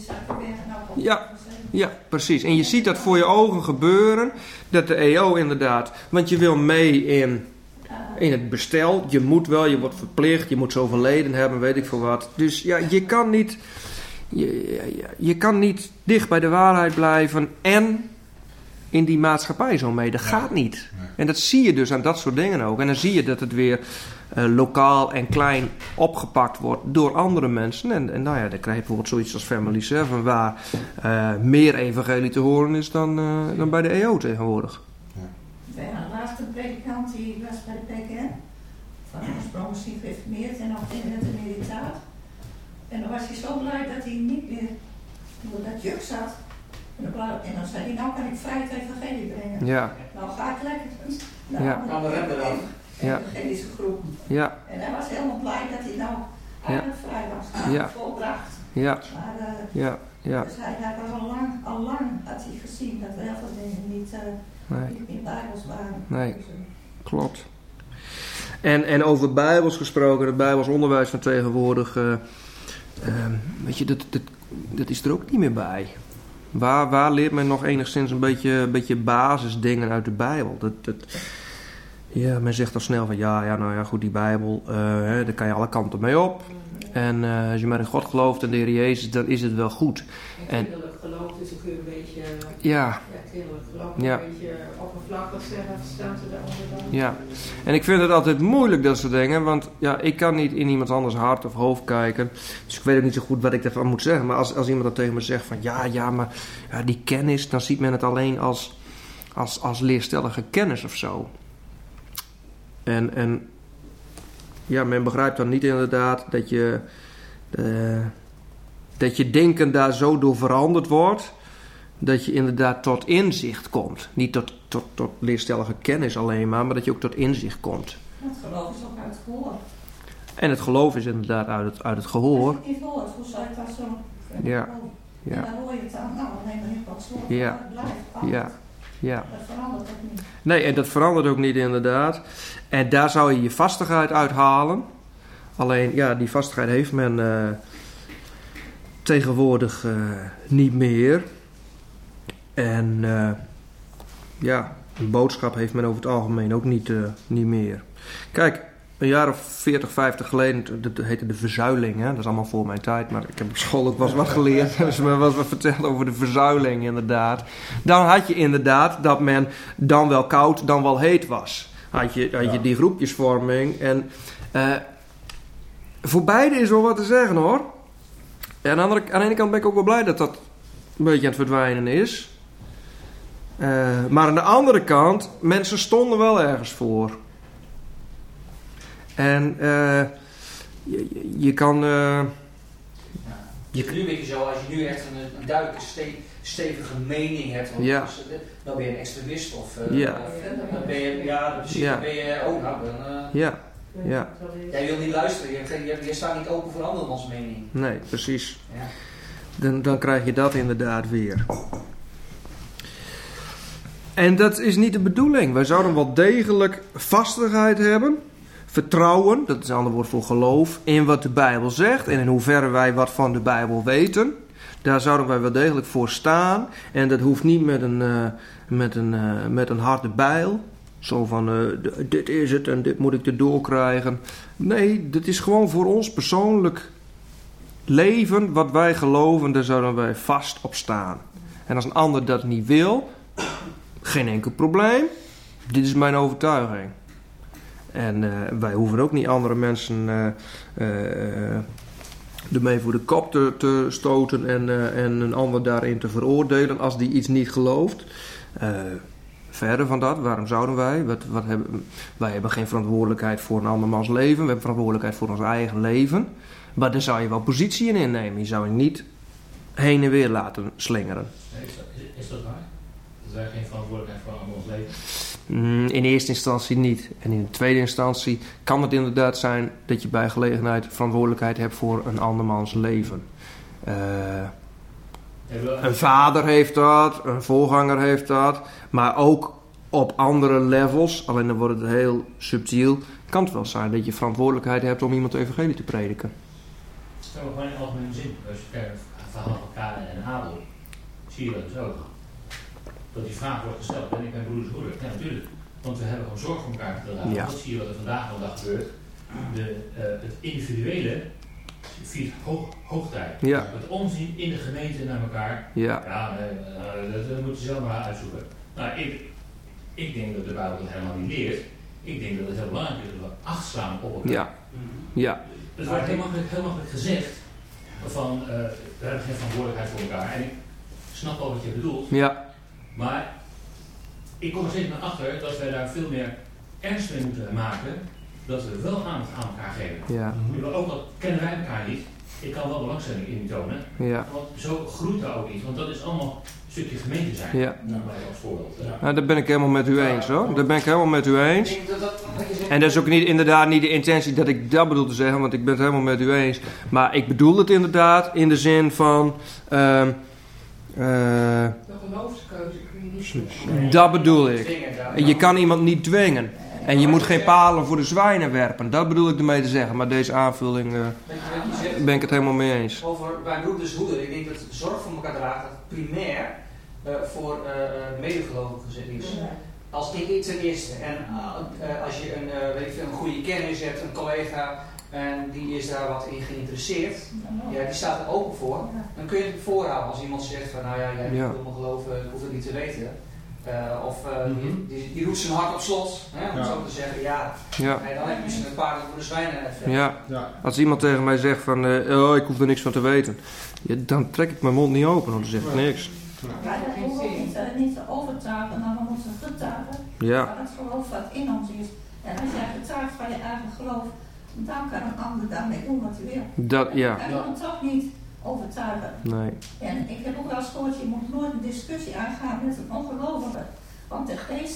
Ja. Ja, precies. En je ziet dat voor je ogen gebeuren. Dat de E O inderdaad. Want je wil mee in, in het bestel. Je moet wel, je wordt verplicht. Je moet zoveel leden hebben, weet ik veel wat. Dus ja, je kan niet... Je, je, je kan niet dicht bij de waarheid blijven en in die maatschappij zo mee. Dat ja. gaat niet. Nee. En dat zie je dus aan dat soort dingen ook. En dan zie je dat het weer uh, lokaal en klein opgepakt wordt door andere mensen. En, en nou ja, dan krijg je bijvoorbeeld zoiets als Family Seven, waar uh, meer evangelie te horen is dan, uh, dan bij de E O tegenwoordig. Ja. De laatste predikant die was bij de P K N. Van oorsprong misschien geïnformeerd en nog in het militaat. En dan was hij zo blij dat hij niet meer door dat juk zat. En dan, en dan zei hij, nou kan ik vrij het evangelie brengen. Ja. Nou ga ik lekker. Nou, ja. Dan de dan. Ja. Evangelische groep. Ja. En hij was helemaal blij dat hij nou eigenlijk ja. vrij was. Ja. Volbracht. Ja. Maar, uh, ja. Ja. Dus hij, hij was al lang, al lang had hij gezien dat er heel veel dingen niet, uh, nee. niet in Bijbels waren. Nee. Dus, uh, klopt. En, en over Bijbels gesproken, het Bijbels onderwijs van tegenwoordig... Uh, Uh, weet je, dat, dat, dat is er ook niet meer bij. Waar, waar leert men nog enigszins een beetje, een beetje basisdingen uit de Bijbel? Dat, dat, ja, men zegt al snel van ja, ja, nou ja, goed, die Bijbel, uh, hè, daar kan je alle kanten mee op. En uh, als je maar in God gelooft en de Heer Jezus, dan is het wel goed. En kinderlijk geloof is ook weer een beetje... Ja. Ja, kinderlijk geloof ja. een beetje oppervlakkig zeggen, staan ze daaronder dan. Ja. En ik vind het altijd moeilijk, dat soort dingen, want ja, ik kan niet in iemand anders hart of hoofd kijken. Dus ik weet ook niet zo goed wat ik daarvan moet zeggen. Maar als, als iemand dan tegen me zegt van ja, ja, maar ja, die kennis, dan ziet men het alleen als, als, als leerstellige kennis of zo. En, en ja, men begrijpt dan niet inderdaad dat je, uh, dat je denken daar zo door veranderd wordt, dat je inderdaad tot inzicht komt. Niet tot, tot, tot leerstellige kennis alleen maar, maar dat je ook tot inzicht komt. Het geloof is ook uit het gehoor. En het geloof is inderdaad uit het, uit het gehoor. Als je het niet hoort, hoe zou je dat zo... Ja. Ja. En dan hoor je het dan, nou, dan neem je niet wat slot, ja. het blijft anders. Ja. Ja. Dat verandert ook niet. Nee, en dat verandert ook niet inderdaad. En daar zou je je vastigheid uithalen. Alleen, ja, die vastigheid heeft men uh, tegenwoordig uh, niet meer. En uh, ja, een boodschap heeft men over het algemeen ook niet, uh, niet meer. Kijk, een jaar of veertig, vijftig geleden, dat heette de verzuiling. Hè? Dat is allemaal voor mijn tijd, maar ik heb op school ook wel eens wat geleerd. Dus men was wat verteld over de verzuiling inderdaad. Dan had je inderdaad dat men dan wel koud, dan wel heet was. Had je, had je die groepjesvorming. En uh, voor beide is wel wat te zeggen hoor. En aan de, andere, aan de ene kant ben ik ook wel blij dat dat een beetje aan het verdwijnen is. Uh, maar aan de andere kant, mensen stonden wel ergens voor. En uh, je, je kan... Uh, je nu een beetje zo, als je nu echt een, een duidelijke ste, stevige mening hebt, want ja. dus, dan ben je een extremist of uh, ja. of, dan ben je, ja, precies, ja. dan ben je, oh nou, dan, uh, ja. Ja. Jij wil niet luisteren, je, je, je staat niet open voor andermans mening. Nee, precies. Ja. Dan, dan krijg je dat inderdaad weer. En dat is niet de bedoeling. Wij zouden wel degelijk vastigheid hebben. Vertrouwen, dat is een ander woord voor geloof, in wat de Bijbel zegt en in hoeverre wij wat van de Bijbel weten. Daar zouden wij wel degelijk voor staan. En dat hoeft niet met een, uh, met een, uh, met een harde bijl. Zo van, uh, d- dit is het en dit moet ik erdoor krijgen. Nee, dit is gewoon voor ons persoonlijk leven. Wat wij geloven, daar zouden wij vast op staan. En als een ander dat niet wil, geen enkel probleem. Dit is mijn overtuiging. En uh, wij hoeven ook niet andere mensen uh, uh, ermee voor de kop te, te stoten en, uh, en een ander daarin te veroordelen als die iets niet gelooft. Uh, verder van dat, waarom zouden wij? Wat, wat hebben, wij hebben geen verantwoordelijkheid voor een andermans leven. We hebben verantwoordelijkheid voor ons eigen leven. Maar daar zou je wel positie in innemen. Je zou je niet heen en weer laten slingeren. Is dat, is, is dat waar? Dat wij geen verantwoordelijkheid voor andermans leven? In eerste instantie niet. En in de tweede instantie kan het inderdaad zijn dat je bij gelegenheid verantwoordelijkheid hebt voor een andermans leven. Uh, een vader heeft dat, een voorganger heeft dat, maar ook op andere levels, alleen dan wordt het heel subtiel, kan het wel zijn dat je verantwoordelijkheid hebt om iemand het evangelie te prediken. Ja, maar gewoon in algemene zin. Als je kijkt naar het verhaal van Kain en Abel, zie je dat dus ook. Dat die vraag wordt gesteld, ben ik mijn broeders broeder? Ja, natuurlijk. Want we hebben gewoon zorg voor elkaar te dragen. Ja. Dat zie je wat er vandaag de dag gebeurt. De, uh, het individuele viert hoog, hoogtij. Ja. Het omzien in de gemeente naar elkaar. Ja. Ja, uh, dat, dat moet je zelf maar uitzoeken. Nou, ik, ik denk dat de Bijbel dat helemaal niet leert. Ik denk dat het heel belangrijk is dat we acht slaan op elkaar. Ja. Ja. Het wordt heel makkelijk, heel makkelijk gezegd van uh, we hebben geen verantwoordelijkheid voor elkaar. En ik snap wel wat je bedoelt. Ja. Maar ik kom er steeds maar achter dat wij daar veel meer ernst mee moeten maken. Dat we wel aandacht aan elkaar geven. Ja. Mm-hmm. Ook al kennen wij elkaar niet, ik kan wel belangstelling in tonen. Ja. Want zo groeit er ook iets. Want dat is allemaal een stukje gemeente zijn. Ja. Als voorbeeld. Ja. Nou, daar ben ik helemaal met u eens hoor. Daar ben ik helemaal met u eens. En dat is ook niet, inderdaad niet de intentie dat ik dat bedoel te zeggen, want ik ben het helemaal met u eens. Maar ik bedoel het inderdaad in de zin van... Uh, uh, de geloofskeuze kun je niet... Dat bedoel ik. Je kan iemand niet dwingen. En je moet geen palen voor de zwijnen werpen. Dat bedoel ik ermee te zeggen. Maar deze aanvulling uh, ben ik het helemaal mee eens. Over mijn broeders hoeder. Ik denk dat zorg voor elkaar dragen primair uh, voor uh, medegelovigen is. Als ik iets ten eerste. En uh, uh, als je een, uh, weet ik veel, een goede kennis hebt, een collega, en die is daar wat in geïnteresseerd. Ja, die staat er open voor. Dan kun je het voorhouden als iemand zegt van nou ja, jij ja. wil me geloven, ik hoef het niet te weten. Uh, of uh, mm-hmm. die, die, die roept zijn hart op slot, hè, om ja. zo te zeggen, ja, ja. nee, dan heb je misschien een paar voor de zwijnen. Ja. Ja. Als iemand tegen mij zegt van, uh, oh, ik hoef er niks van te weten, ja, dan trek ik mijn mond niet open, want dan zeg ik niks. Ja, dat hoeven we niet, uh, niet te overtuigen, maar we moeten getuigen ja. van het geloof wat in ons is. En als jij getuigt van je eigen geloof, dan kan een ander daarmee doen wat hij wil. Dat, ja. En je moet toch niet overtuigen. Nee. En ik heb ook wel eens gehoord, je moet nooit een discussie aangaan met een ongelovige. Want de geest,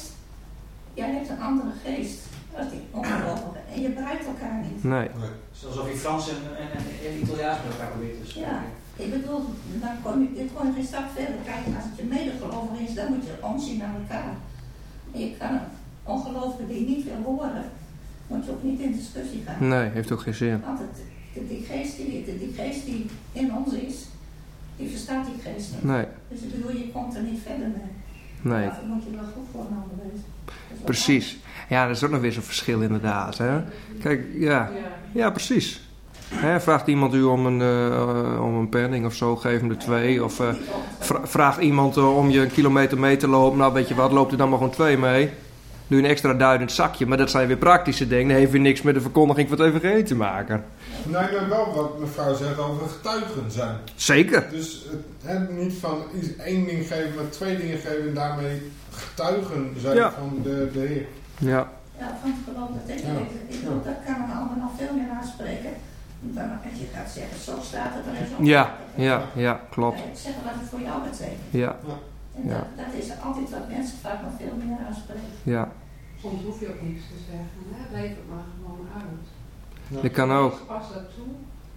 jij hebt een andere geest als die ongelovige. En je bereikt elkaar niet. Nee. Zoals of je Frans en, en, en Italiaans met elkaar probeert te spreken. Ja, ik bedoel, dan kon je, dit kon je geen stap verder kijken. Als het je medegelovige is, dan moet je omzien naar elkaar. En je kan een ongelovige die niet wil horen, moet je ook niet in discussie gaan. Nee, heeft ook geen zin. Want het, die, die, geest die, die, die geest die in ons is, die verstaat die geest niet. Nee. Dus ik bedoel, je komt er niet verder mee. Nee. Daarvoor moet je wel goed voor een ander wezen. Precies. Ja, dat is ook nog weer zo'n verschil inderdaad. Hè? Kijk, ja. Ja, precies. Hè, vraagt iemand u om een, uh, om een penning of zo, geef hem er twee. Of uh, vra- vraagt iemand uh, om je een kilometer mee te lopen. Nou, weet je wat, loopt er dan maar gewoon twee mee. Doe je een extra duit in het zakje. Maar dat zijn weer praktische dingen. Dat heeft weer niks met de verkondiging van het evangelie te maken. Nou, ik ben wel wat mevrouw zegt over getuigen zijn. Zeker. Dus het, niet van één ding geven, maar twee dingen geven en daarmee getuigen zijn ja. van de, de Heer. Ja. Ja, van het geloof dat ik ja. weet. Ik bedoel, dat kan een ander nog veel meer aanspreken. Dan als je gaat zeggen, zo staat het, dan is het ja, ja, ja, klopt. Zeggen wat het voor jou betekent. Ja. En ja. dat, dat is altijd wat mensen vaak nog veel meer aanspreken. Ja. Soms hoef je ook niets te zeggen, hè? Leef het maar gewoon uit. Ja. Dat kan ook. Pas dat toe.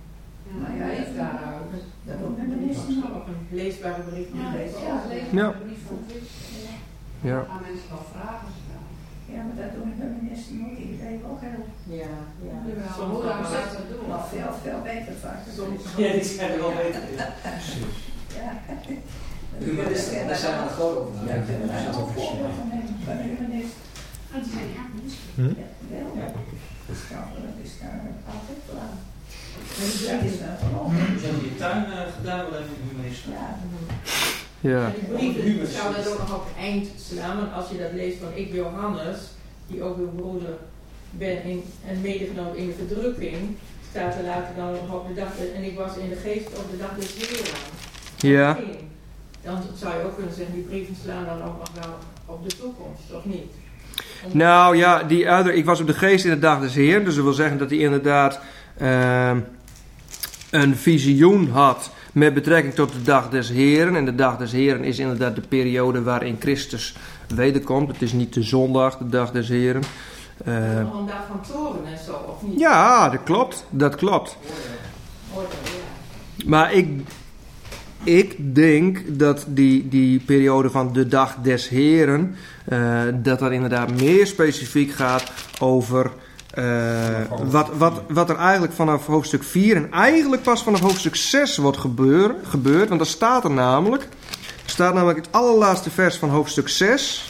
En maar ja, leef daaruit. Dat doen de ministers ook een leesbare brief van ja, lezen. Ja, leesbare ja. brief van Christus. Ja. Dan gaan mensen wel vragen stellen. Ja, maar dat doen de ministers ook. Die geven ook heel. Ja, ja. Soms gaan we dat doen. Nog veel, veel beter vaak. Ja, die zijn er wel beter in. Ja. Human is, daar zijn we groot over. Ja, ik vind het wel voorbeeld van hem. Van humanist. Want die zijn ja niet. Hm? Ja, wel. Ja. Dus ja, dat is daar altijd wel aan. En dat is wel geloof. Dus hebben je tuin uh, gedaan, wel even humanisme. Ja. Ja. En die brieven zou dat ook nog op het eind slaan, want als je dat leest van ik Johannes, die ook uw broeder ben in, en medegenomen in de verdrukking, staat er later dan nog op de dag, en ik was in de geest op de dag des Heren. Ja. Dan zou je ook kunnen zeggen, die brieven slaan dan ook nog wel op de toekomst, of niet? Om Nou ja, die uitdrukking, ik was op de geest in de dag des Heeren. Dus dat wil zeggen dat hij inderdaad uh, een visioen had met betrekking tot de dag des Heeren. En de dag des Heeren is inderdaad de periode waarin Christus wederkomt. Het is niet de zondag, de dag des Heeren. Uh, nog een dag van toren en zo, of niet? ja, dat klopt. Dat klopt. Oordeel, ja. Maar ik, ik denk dat die, die periode van de dag des Heren, uh, dat dat inderdaad meer specifiek gaat over uh, wat, wat, wat er eigenlijk vanaf hoofdstuk vier en eigenlijk pas vanaf hoofdstuk zes wordt gebeur, gebeurd. Want dat staat er namelijk. Er staat namelijk het allerlaatste vers van hoofdstuk zes.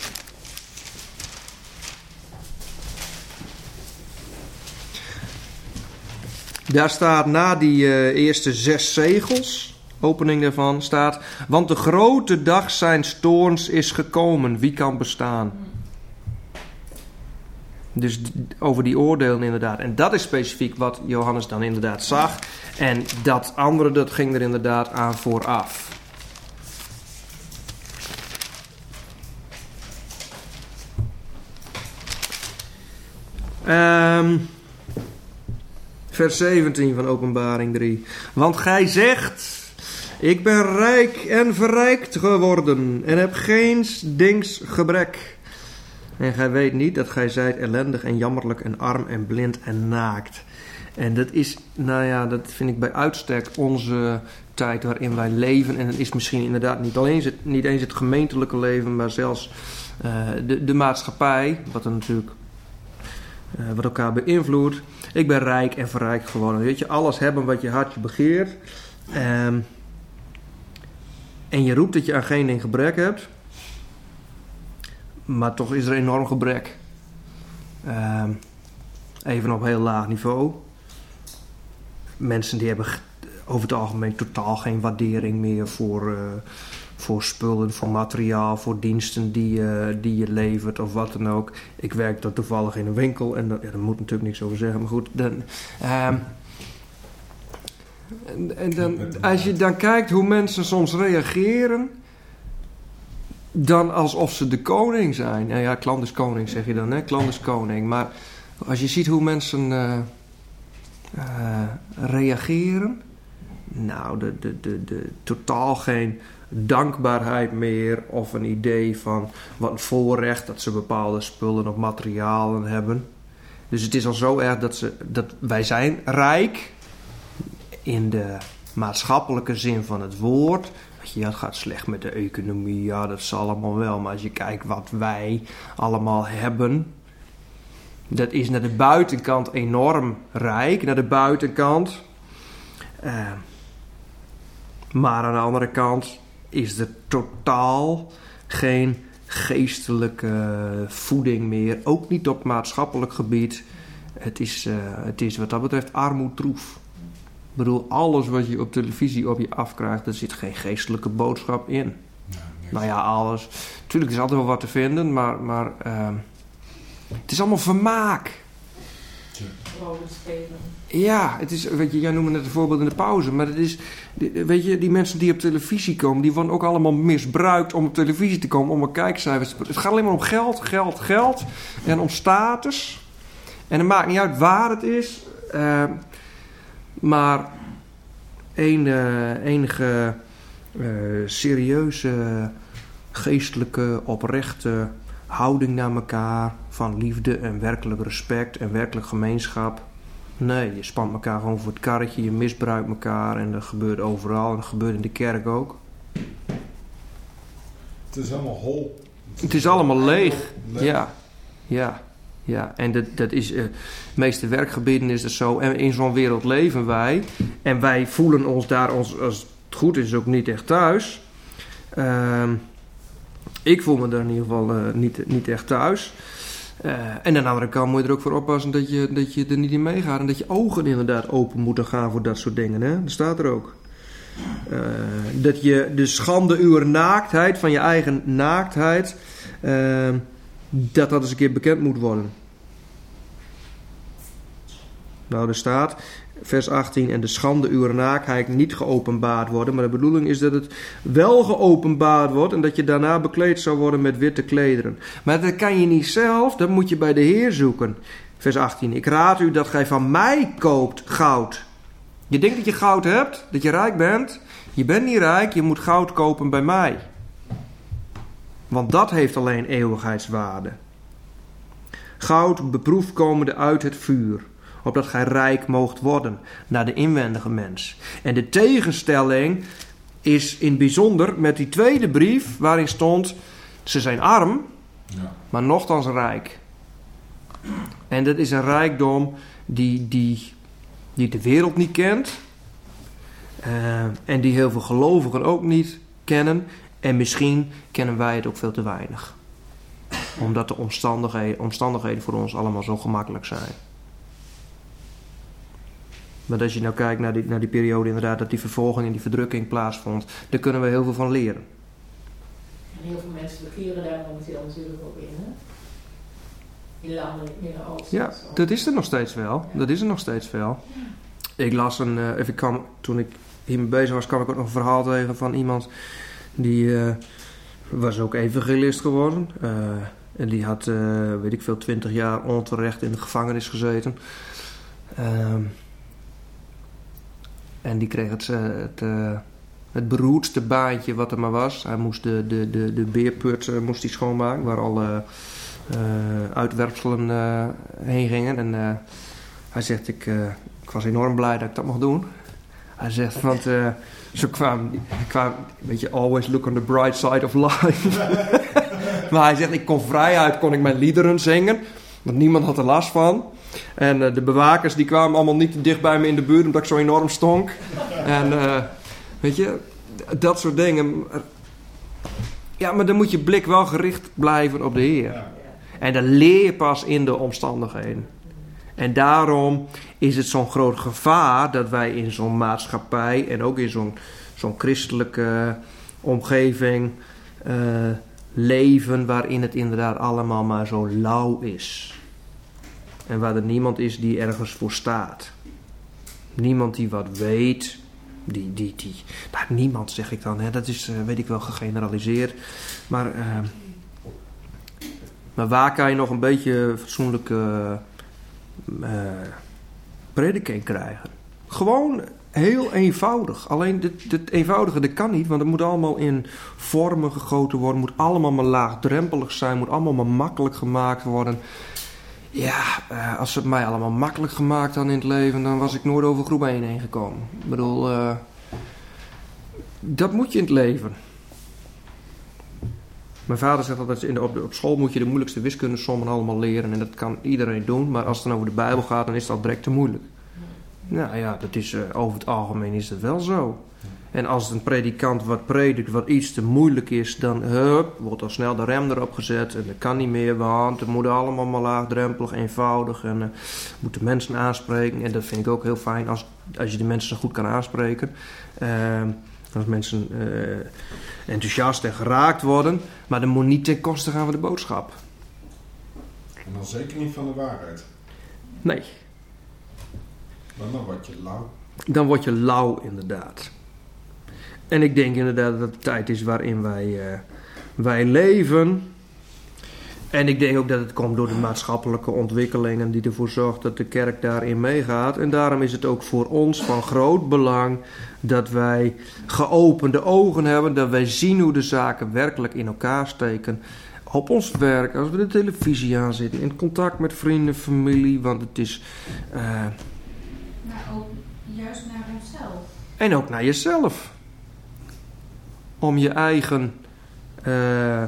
Daar staat na die uh, eerste zes zegels, opening daarvan, staat: want de grote dag zijns toorns is gekomen, wie kan bestaan? Dus d- over die oordelen inderdaad. En dat is specifiek wat Johannes dan inderdaad zag. En dat andere, dat ging er inderdaad aan vooraf. Um, vers zeventien van Openbaring drie. Want gij zegt: ik ben rijk en verrijkt geworden en heb geen dings gebrek. En gij weet niet dat gij zijt ellendig en jammerlijk en arm en blind en naakt. En dat is, nou ja, dat vind ik bij uitstek onze tijd waarin wij leven. En het is misschien inderdaad niet alleen het, niet eens het gemeentelijke leven, maar zelfs uh, de, de maatschappij, wat er natuurlijk uh, wat elkaar beïnvloedt. Ik ben rijk en verrijkt geworden. Weet je, alles hebben wat je hartje begeert. Um, en je roept dat je aan geen ding gebrek hebt. Maar toch is er enorm gebrek. Um, even op heel laag niveau. Mensen die hebben over het algemeen totaal geen waardering meer voor, uh, voor spullen, voor materiaal, voor diensten die, uh, die je levert of wat dan ook. Ik werk dan toevallig in een winkel en daar, ja, daar moet natuurlijk niks over zeggen. Maar goed, dan, um, en, en dan, als je dan kijkt hoe mensen soms reageren, dan alsof ze de koning zijn. Nou ja, klant is koning zeg je dan, hè? Klant is koning. Maar als je ziet hoe mensen uh, uh, reageren, nou, de, de, de, de, totaal geen dankbaarheid meer of een idee van wat een voorrecht dat ze bepaalde spullen of materialen hebben. Dus het is al zo erg dat, ze, dat wij zijn rijk in de maatschappelijke zin van het woord. Ja, het gaat slecht met de economie, ja, dat is allemaal wel. Maar als je kijkt wat wij allemaal hebben, dat is naar de buitenkant enorm rijk, naar de buitenkant. Uh, maar aan de andere kant is er totaal geen geestelijke voeding meer. Ook niet op maatschappelijk gebied. Het is, uh, het is wat dat betreft armoedtroef. Ik bedoel, alles wat je op televisie op je afkrijgt, er zit geen geestelijke boodschap in. Ja, nou ja, alles. Tuurlijk is altijd wel wat te vinden, maar, maar uh, het is allemaal vermaak. Broden spelen. Ja, het is, weet je, jij noemde net een voorbeeld in de pauze, maar het is, weet je, die mensen die op televisie komen, die worden ook allemaal misbruikt om op televisie te komen, om een kijkcijfers te... Het gaat alleen maar om geld, geld, geld en om status. En het maakt niet uit waar het is, uh, maar een, uh, enige uh, serieuze, geestelijke, oprechte houding naar elkaar, van liefde en werkelijk respect en werkelijk gemeenschap. Nee, je spant elkaar gewoon voor het karretje, je misbruikt elkaar en dat gebeurt overal en dat gebeurt in de kerk ook. Het is allemaal hol. Het is allemaal leeg. leeg. Ja, ja, ja. En dat, dat is, uh, de meeste werkgebieden is dat zo. En in zo'n wereld leven wij. En wij voelen ons daar ons, als het goed is ook niet echt thuis. Uh, ik voel me daar in ieder geval uh, niet, niet echt thuis. Uh, en aan de andere kant moet je er ook voor oppassen dat je, dat je er niet in meegaat. En dat je ogen inderdaad open moeten gaan voor dat soort dingen. Hè? Dat staat er ook. Uh, dat je de schande uw naaktheid, van je eigen naaktheid, uh, dat dat eens een keer bekend moet worden. Nou, er staat, vers achttien, en de schande uw naaktheid niet geopenbaard worden. Maar de bedoeling is dat het wel geopenbaard wordt en dat je daarna bekleed zou worden met witte klederen. Maar dat kan je niet zelf, dat moet je bij de Heer zoeken. Vers achttien, ik raad u dat gij van mij koopt goud. Je denkt dat je goud hebt, dat je rijk bent. Je bent niet rijk, je moet goud kopen bij mij. Want dat heeft alleen eeuwigheidswaarde. Goud beproefd komende uit het vuur, opdat gij rijk moogt worden naar de inwendige mens. En de tegenstelling is in het bijzonder met die tweede brief, waarin stond, ze zijn arm, ja, maar nochtans rijk. En dat is een rijkdom die, die, die de wereld niet kent. Uh, en die heel veel gelovigen ook niet kennen. En misschien kennen wij het ook veel te weinig. Omdat de omstandigheden, omstandigheden voor ons allemaal zo gemakkelijk zijn. Maar als je nou kijkt naar die, naar die periode inderdaad, dat die vervolging en die verdrukking plaatsvond, daar kunnen we heel veel van leren. En heel veel mensen bekeren daar momenteel natuurlijk ook in, hè? In landen in het Midden-Oosten. Ja, dat is er nog steeds wel. Ja. Dat is er nog steeds wel. Ja. Ik las een, uh, even kwam, toen ik hiermee bezig was, kwam ik ook nog een verhaal tegen van iemand die uh, was ook evangelist geworden. Uh, en die had, uh, weet ik veel, twintig jaar onterecht in de gevangenis gezeten. Uh, en die kreeg het, uh, het, uh, het beroerdste baantje wat er maar was. Hij moest de, de, de, de beerput uh, moest hij schoonmaken, waar alle uh, uitwerpselen uh, heen gingen. En uh, hij zegt, ik, uh, ik was enorm blij dat ik dat mocht doen. Hij zegt, want uh, zo kwam, kwam, weet je, always look on the bright side of life. Maar hij zegt, ik kon vrijuit, kon ik mijn liederen zingen, want niemand had er last van. En uh, de bewakers die kwamen allemaal niet te dicht bij me in de buurt, omdat ik zo enorm stonk. En uh, weet je, dat soort dingen. Ja, maar dan moet je blik wel gericht blijven op de Heer. En dan leer je pas in de omstandigheden. En daarom is het zo'n groot gevaar dat wij in zo'n maatschappij en ook in zo'n, zo'n christelijke omgeving uh, leven waarin het inderdaad allemaal maar zo lauw is. En waar er niemand is die ergens voor staat. Niemand die wat weet. Die, die, die. Nou, niemand zeg ik dan, hè. Dat is, uh, weet ik wel, gegeneraliseerd. Maar, uh, maar waar kan je nog een beetje fatsoenlijke uh, prediking krijgen? Gewoon heel eenvoudig. Alleen dit, dit eenvoudige, dat kan niet, want het moet allemaal in vormen gegoten worden. Het moet allemaal maar laagdrempelig zijn. Het moet allemaal maar makkelijk gemaakt worden. Ja, uh, als ze het mij allemaal makkelijk gemaakt hadden in het leven, dan was ik nooit over groep één heen gekomen. Ik bedoel, uh, dat moet je in het leven. Mijn vader zegt altijd, in de, op, de, op school moet je de moeilijkste wiskundesommen allemaal leren. En dat kan iedereen doen, maar als het dan over de Bijbel gaat, dan is dat direct te moeilijk. Nou ja, dat is, uh, over het algemeen is dat wel zo. En als een predikant wat predikt wat iets te moeilijk is, dan hup, wordt al snel de rem erop gezet. En dat kan niet meer, want het moet allemaal maar laagdrempelig, eenvoudig. En uh, moeten mensen aanspreken. En dat vind ik ook heel fijn als, als je de mensen goed kan aanspreken. Uh, als mensen uh, enthousiast en geraakt worden. Maar dat moet niet ten koste gaan van de boodschap. En dan zeker niet van de waarheid. Nee. Want dan word je lauw. Dan word je lauw, inderdaad. En ik denk inderdaad dat het tijd is waarin wij, uh, wij leven. En ik denk ook dat het komt door de maatschappelijke ontwikkelingen die ervoor zorgt dat de kerk daarin meegaat. En daarom is het ook voor ons van groot belang dat wij geopende ogen hebben. Dat wij zien hoe de zaken werkelijk in elkaar steken. Op ons werk, als we de televisie aanzetten, in contact met vrienden, familie. Want het is... Uh, maar ook juist naar onszelf. En ook naar jezelf. Om je eigen uh,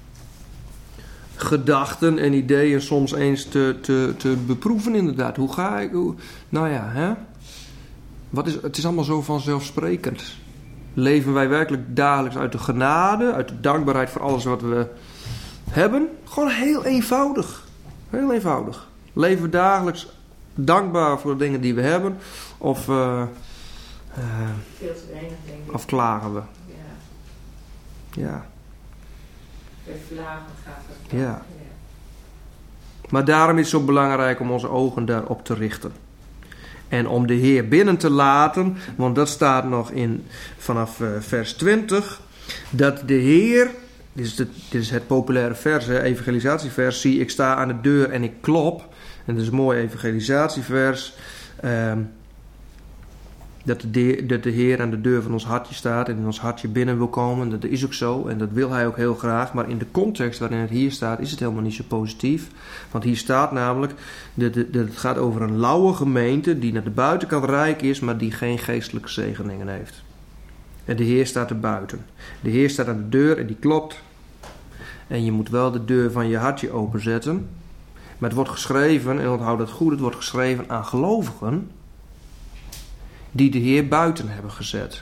gedachten en ideeën soms eens te, te, te beproeven inderdaad. Hoe ga ik? Hoe, nou ja, hè? Wat is, het is allemaal zo vanzelfsprekend. Leven wij werkelijk dagelijks uit de genade, uit de dankbaarheid voor alles wat we hebben? Gewoon heel eenvoudig. Heel eenvoudig. Leven we dagelijks dankbaar voor de dingen die we hebben? Of, uh, uh, Veel te weinig, denk ik. of klagen we? Ja. Ja. Bij vlagen gaat het. Ja. Ja. Maar daarom is het zo belangrijk om onze ogen daarop te richten. En om de Heer binnen te laten, want dat staat nog in vanaf uh, vers twintig, dat de Heer, dit is, de, dit is het populaire vers, hè, evangelisatievers, zie ik sta aan de deur en ik klop. En dat is een mooi evangelisatievers. Um, dat, de, dat de Heer aan de deur van ons hartje staat en in ons hartje binnen wil komen. Dat is ook zo en dat wil Hij ook heel graag. Maar in de context waarin het hier staat is het helemaal niet zo positief. Want hier staat namelijk dat, dat het gaat over een lauwe gemeente die naar de buitenkant rijk is, maar die geen geestelijke zegeningen heeft. En de Heer staat er buiten. De Heer staat aan de deur en die klopt. En je moet wel de deur van je hartje openzetten. Maar het wordt geschreven, en onthoud het goed, het wordt geschreven aan gelovigen die de Heer buiten hebben gezet.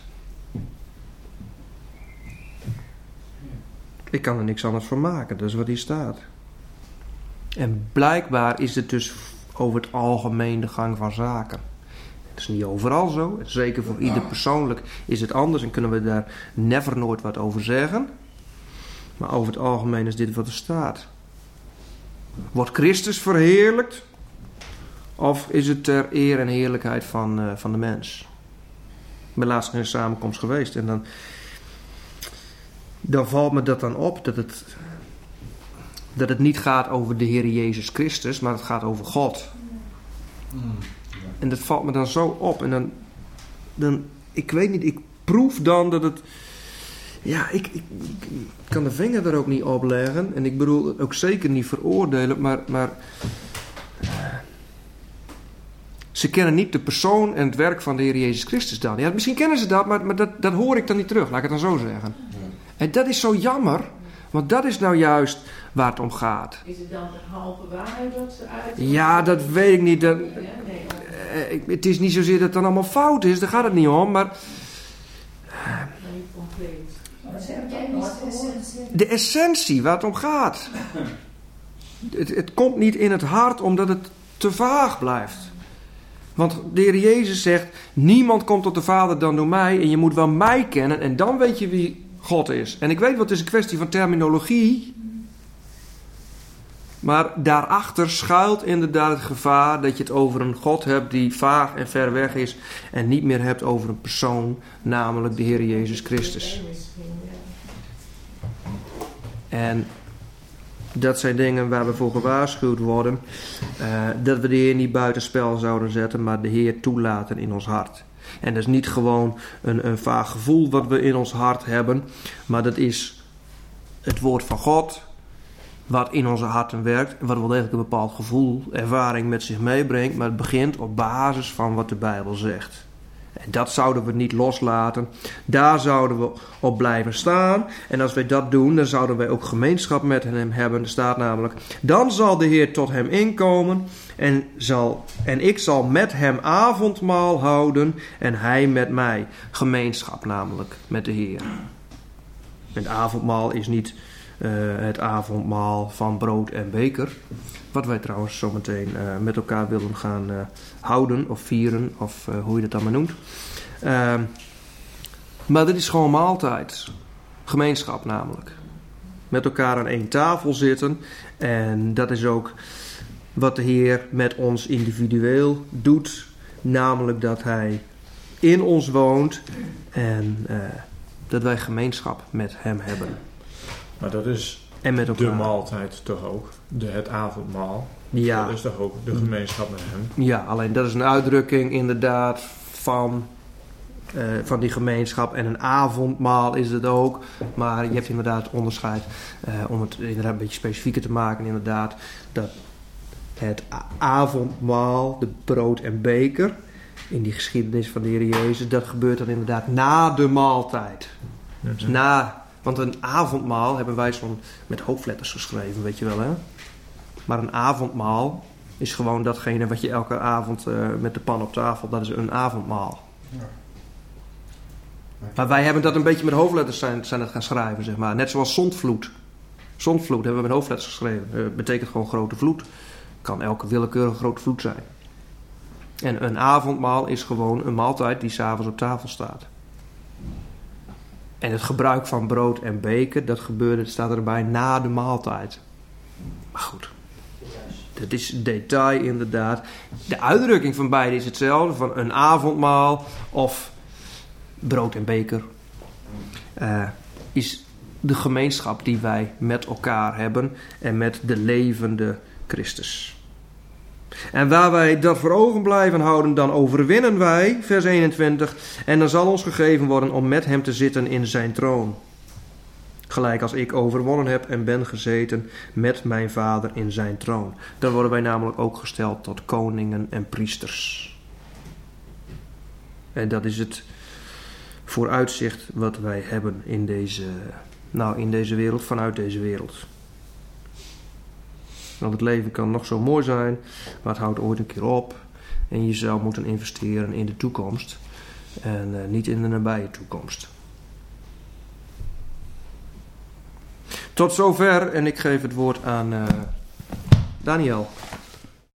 Ik kan er niks anders van maken, dat is wat hier staat. En blijkbaar is het dus over het algemeen de gang van zaken. Het is niet overal zo, zeker voor ieder persoonlijk is het anders en kunnen we daar never nooit wat over zeggen. Maar over het algemeen is dit wat er staat. Wordt Christus verheerlijkt? Of is het ter eer en heerlijkheid van, uh, van de mens? Ik ben laatst in een samenkomst geweest. En dan, dan valt me dat dan op. Dat het, dat het niet gaat over de Heer Jezus Christus. Maar het gaat over God. Mm, ja. En dat valt me dan zo op. En dan, dan ik weet niet. Ik proef dan dat het... Ja, ik, ik, ik kan de vinger er ook niet op leggen. En ik bedoel het ook zeker niet veroordelen. Maar... maar ze kennen niet de persoon en het werk van de Heer Jezus Christus dan. Ja, misschien kennen ze dat, maar, maar dat, dat hoor ik dan niet terug. Laat ik het dan zo zeggen. Ja. En dat is zo jammer. Want dat is nou juist waar het om gaat. Is het dan de halve waarheid dat ze uit? Ja, dat weet ik niet. Dat, Ja, nee, eh, ik, het is niet zozeer dat het dan allemaal fout is. Daar gaat het niet om. Maar maar niet compleet. Maar ze hebben Jij het ook mist nooit de gehoord. essentie. de essentie waar het om gaat. Het, het komt niet in het hart omdat het te vaag blijft. Want de Heer Jezus zegt, niemand komt tot de Vader dan door mij. En je moet wel mij kennen en dan weet je wie God is. En ik weet wat het is een kwestie van terminologie. Maar daarachter schuilt inderdaad het gevaar dat je het over een God hebt die vaag en ver weg is. En niet meer hebt over een persoon, namelijk de Heer Jezus Christus. En dat zijn dingen waar we voor gewaarschuwd worden. Uh, dat we de Heer niet buitenspel zouden zetten, maar de Heer toelaten in ons hart. En dat is niet gewoon een, een vaag gevoel wat we in ons hart hebben. Maar dat is het woord van God, wat in onze harten werkt. Wat wel degelijk een bepaald gevoel, ervaring met zich meebrengt. Maar het begint op basis van wat de Bijbel zegt. En dat zouden we niet loslaten. Daar zouden we op blijven staan. En als wij dat doen, dan zouden wij ook gemeenschap met hem hebben. Er staat namelijk, dan zal de Heer tot hem inkomen. En, zal, en ik zal met hem avondmaal houden. En hij met mij. Gemeenschap namelijk met de Heer. Het avondmaal is niet uh, het avondmaal van brood en beker. Wat wij trouwens zometeen uh, met elkaar willen gaan uh, houden of vieren. Of uh, hoe je dat dan maar noemt. Uh, maar dit is gewoon maaltijd. Gemeenschap namelijk. Met elkaar aan één tafel zitten. En dat is ook wat de Heer met ons individueel doet. Namelijk dat Hij in ons woont. En uh, dat wij gemeenschap met Hem hebben. Maar dat is En met elkaar. de maaltijd toch ook. De, het avondmaal. Ja. Dat is toch ook de gemeenschap met hem. Ja, alleen dat is een uitdrukking inderdaad van, uh, van die gemeenschap. En een avondmaal is het ook. Maar je hebt inderdaad onderscheid, uh, om het inderdaad een beetje specifieker te maken, inderdaad, dat het avondmaal, de brood en beker, in die geschiedenis van de Heer Jezus, dat gebeurt dan inderdaad na de maaltijd. Mm-hmm. Dus na, want een avondmaal hebben wij zo'n met hoofdletters geschreven, weet je wel, hè? Maar een avondmaal is gewoon datgene wat je elke avond uh, met de pan op tafel, dat is een avondmaal. Ja. Maar wij hebben dat een beetje met hoofdletters zijn, zijn het gaan schrijven, zeg maar. Net zoals zondvloed. Zondvloed hebben we met hoofdletters geschreven. Dat betekent gewoon grote vloed. Kan elke willekeurige grote vloed zijn. En een avondmaal is gewoon een maaltijd die 's avonds op tafel staat. En het gebruik van brood en beker, dat gebeurde, staat erbij na de maaltijd. Maar goed, dat is detail inderdaad. De uitdrukking van beide is hetzelfde, van een avondmaal of brood en beker. Uh, is de gemeenschap die wij met elkaar hebben en met de levende Christus. En waar wij dat voor ogen blijven houden, dan overwinnen wij, vers eenentwintig, en dan zal ons gegeven worden om met hem te zitten in zijn troon. Gelijk als ik overwonnen heb en ben gezeten met mijn Vader in zijn troon. Dan worden wij namelijk ook gesteld tot koningen en priesters. En dat is het vooruitzicht wat wij hebben in deze, nou, in deze wereld, vanuit deze wereld. Want het leven kan nog zo mooi zijn, maar het houdt ooit een keer op. En je zou moeten investeren in de toekomst en uh, niet in de nabije toekomst. Tot zover en ik geef het woord aan uh, Daniel.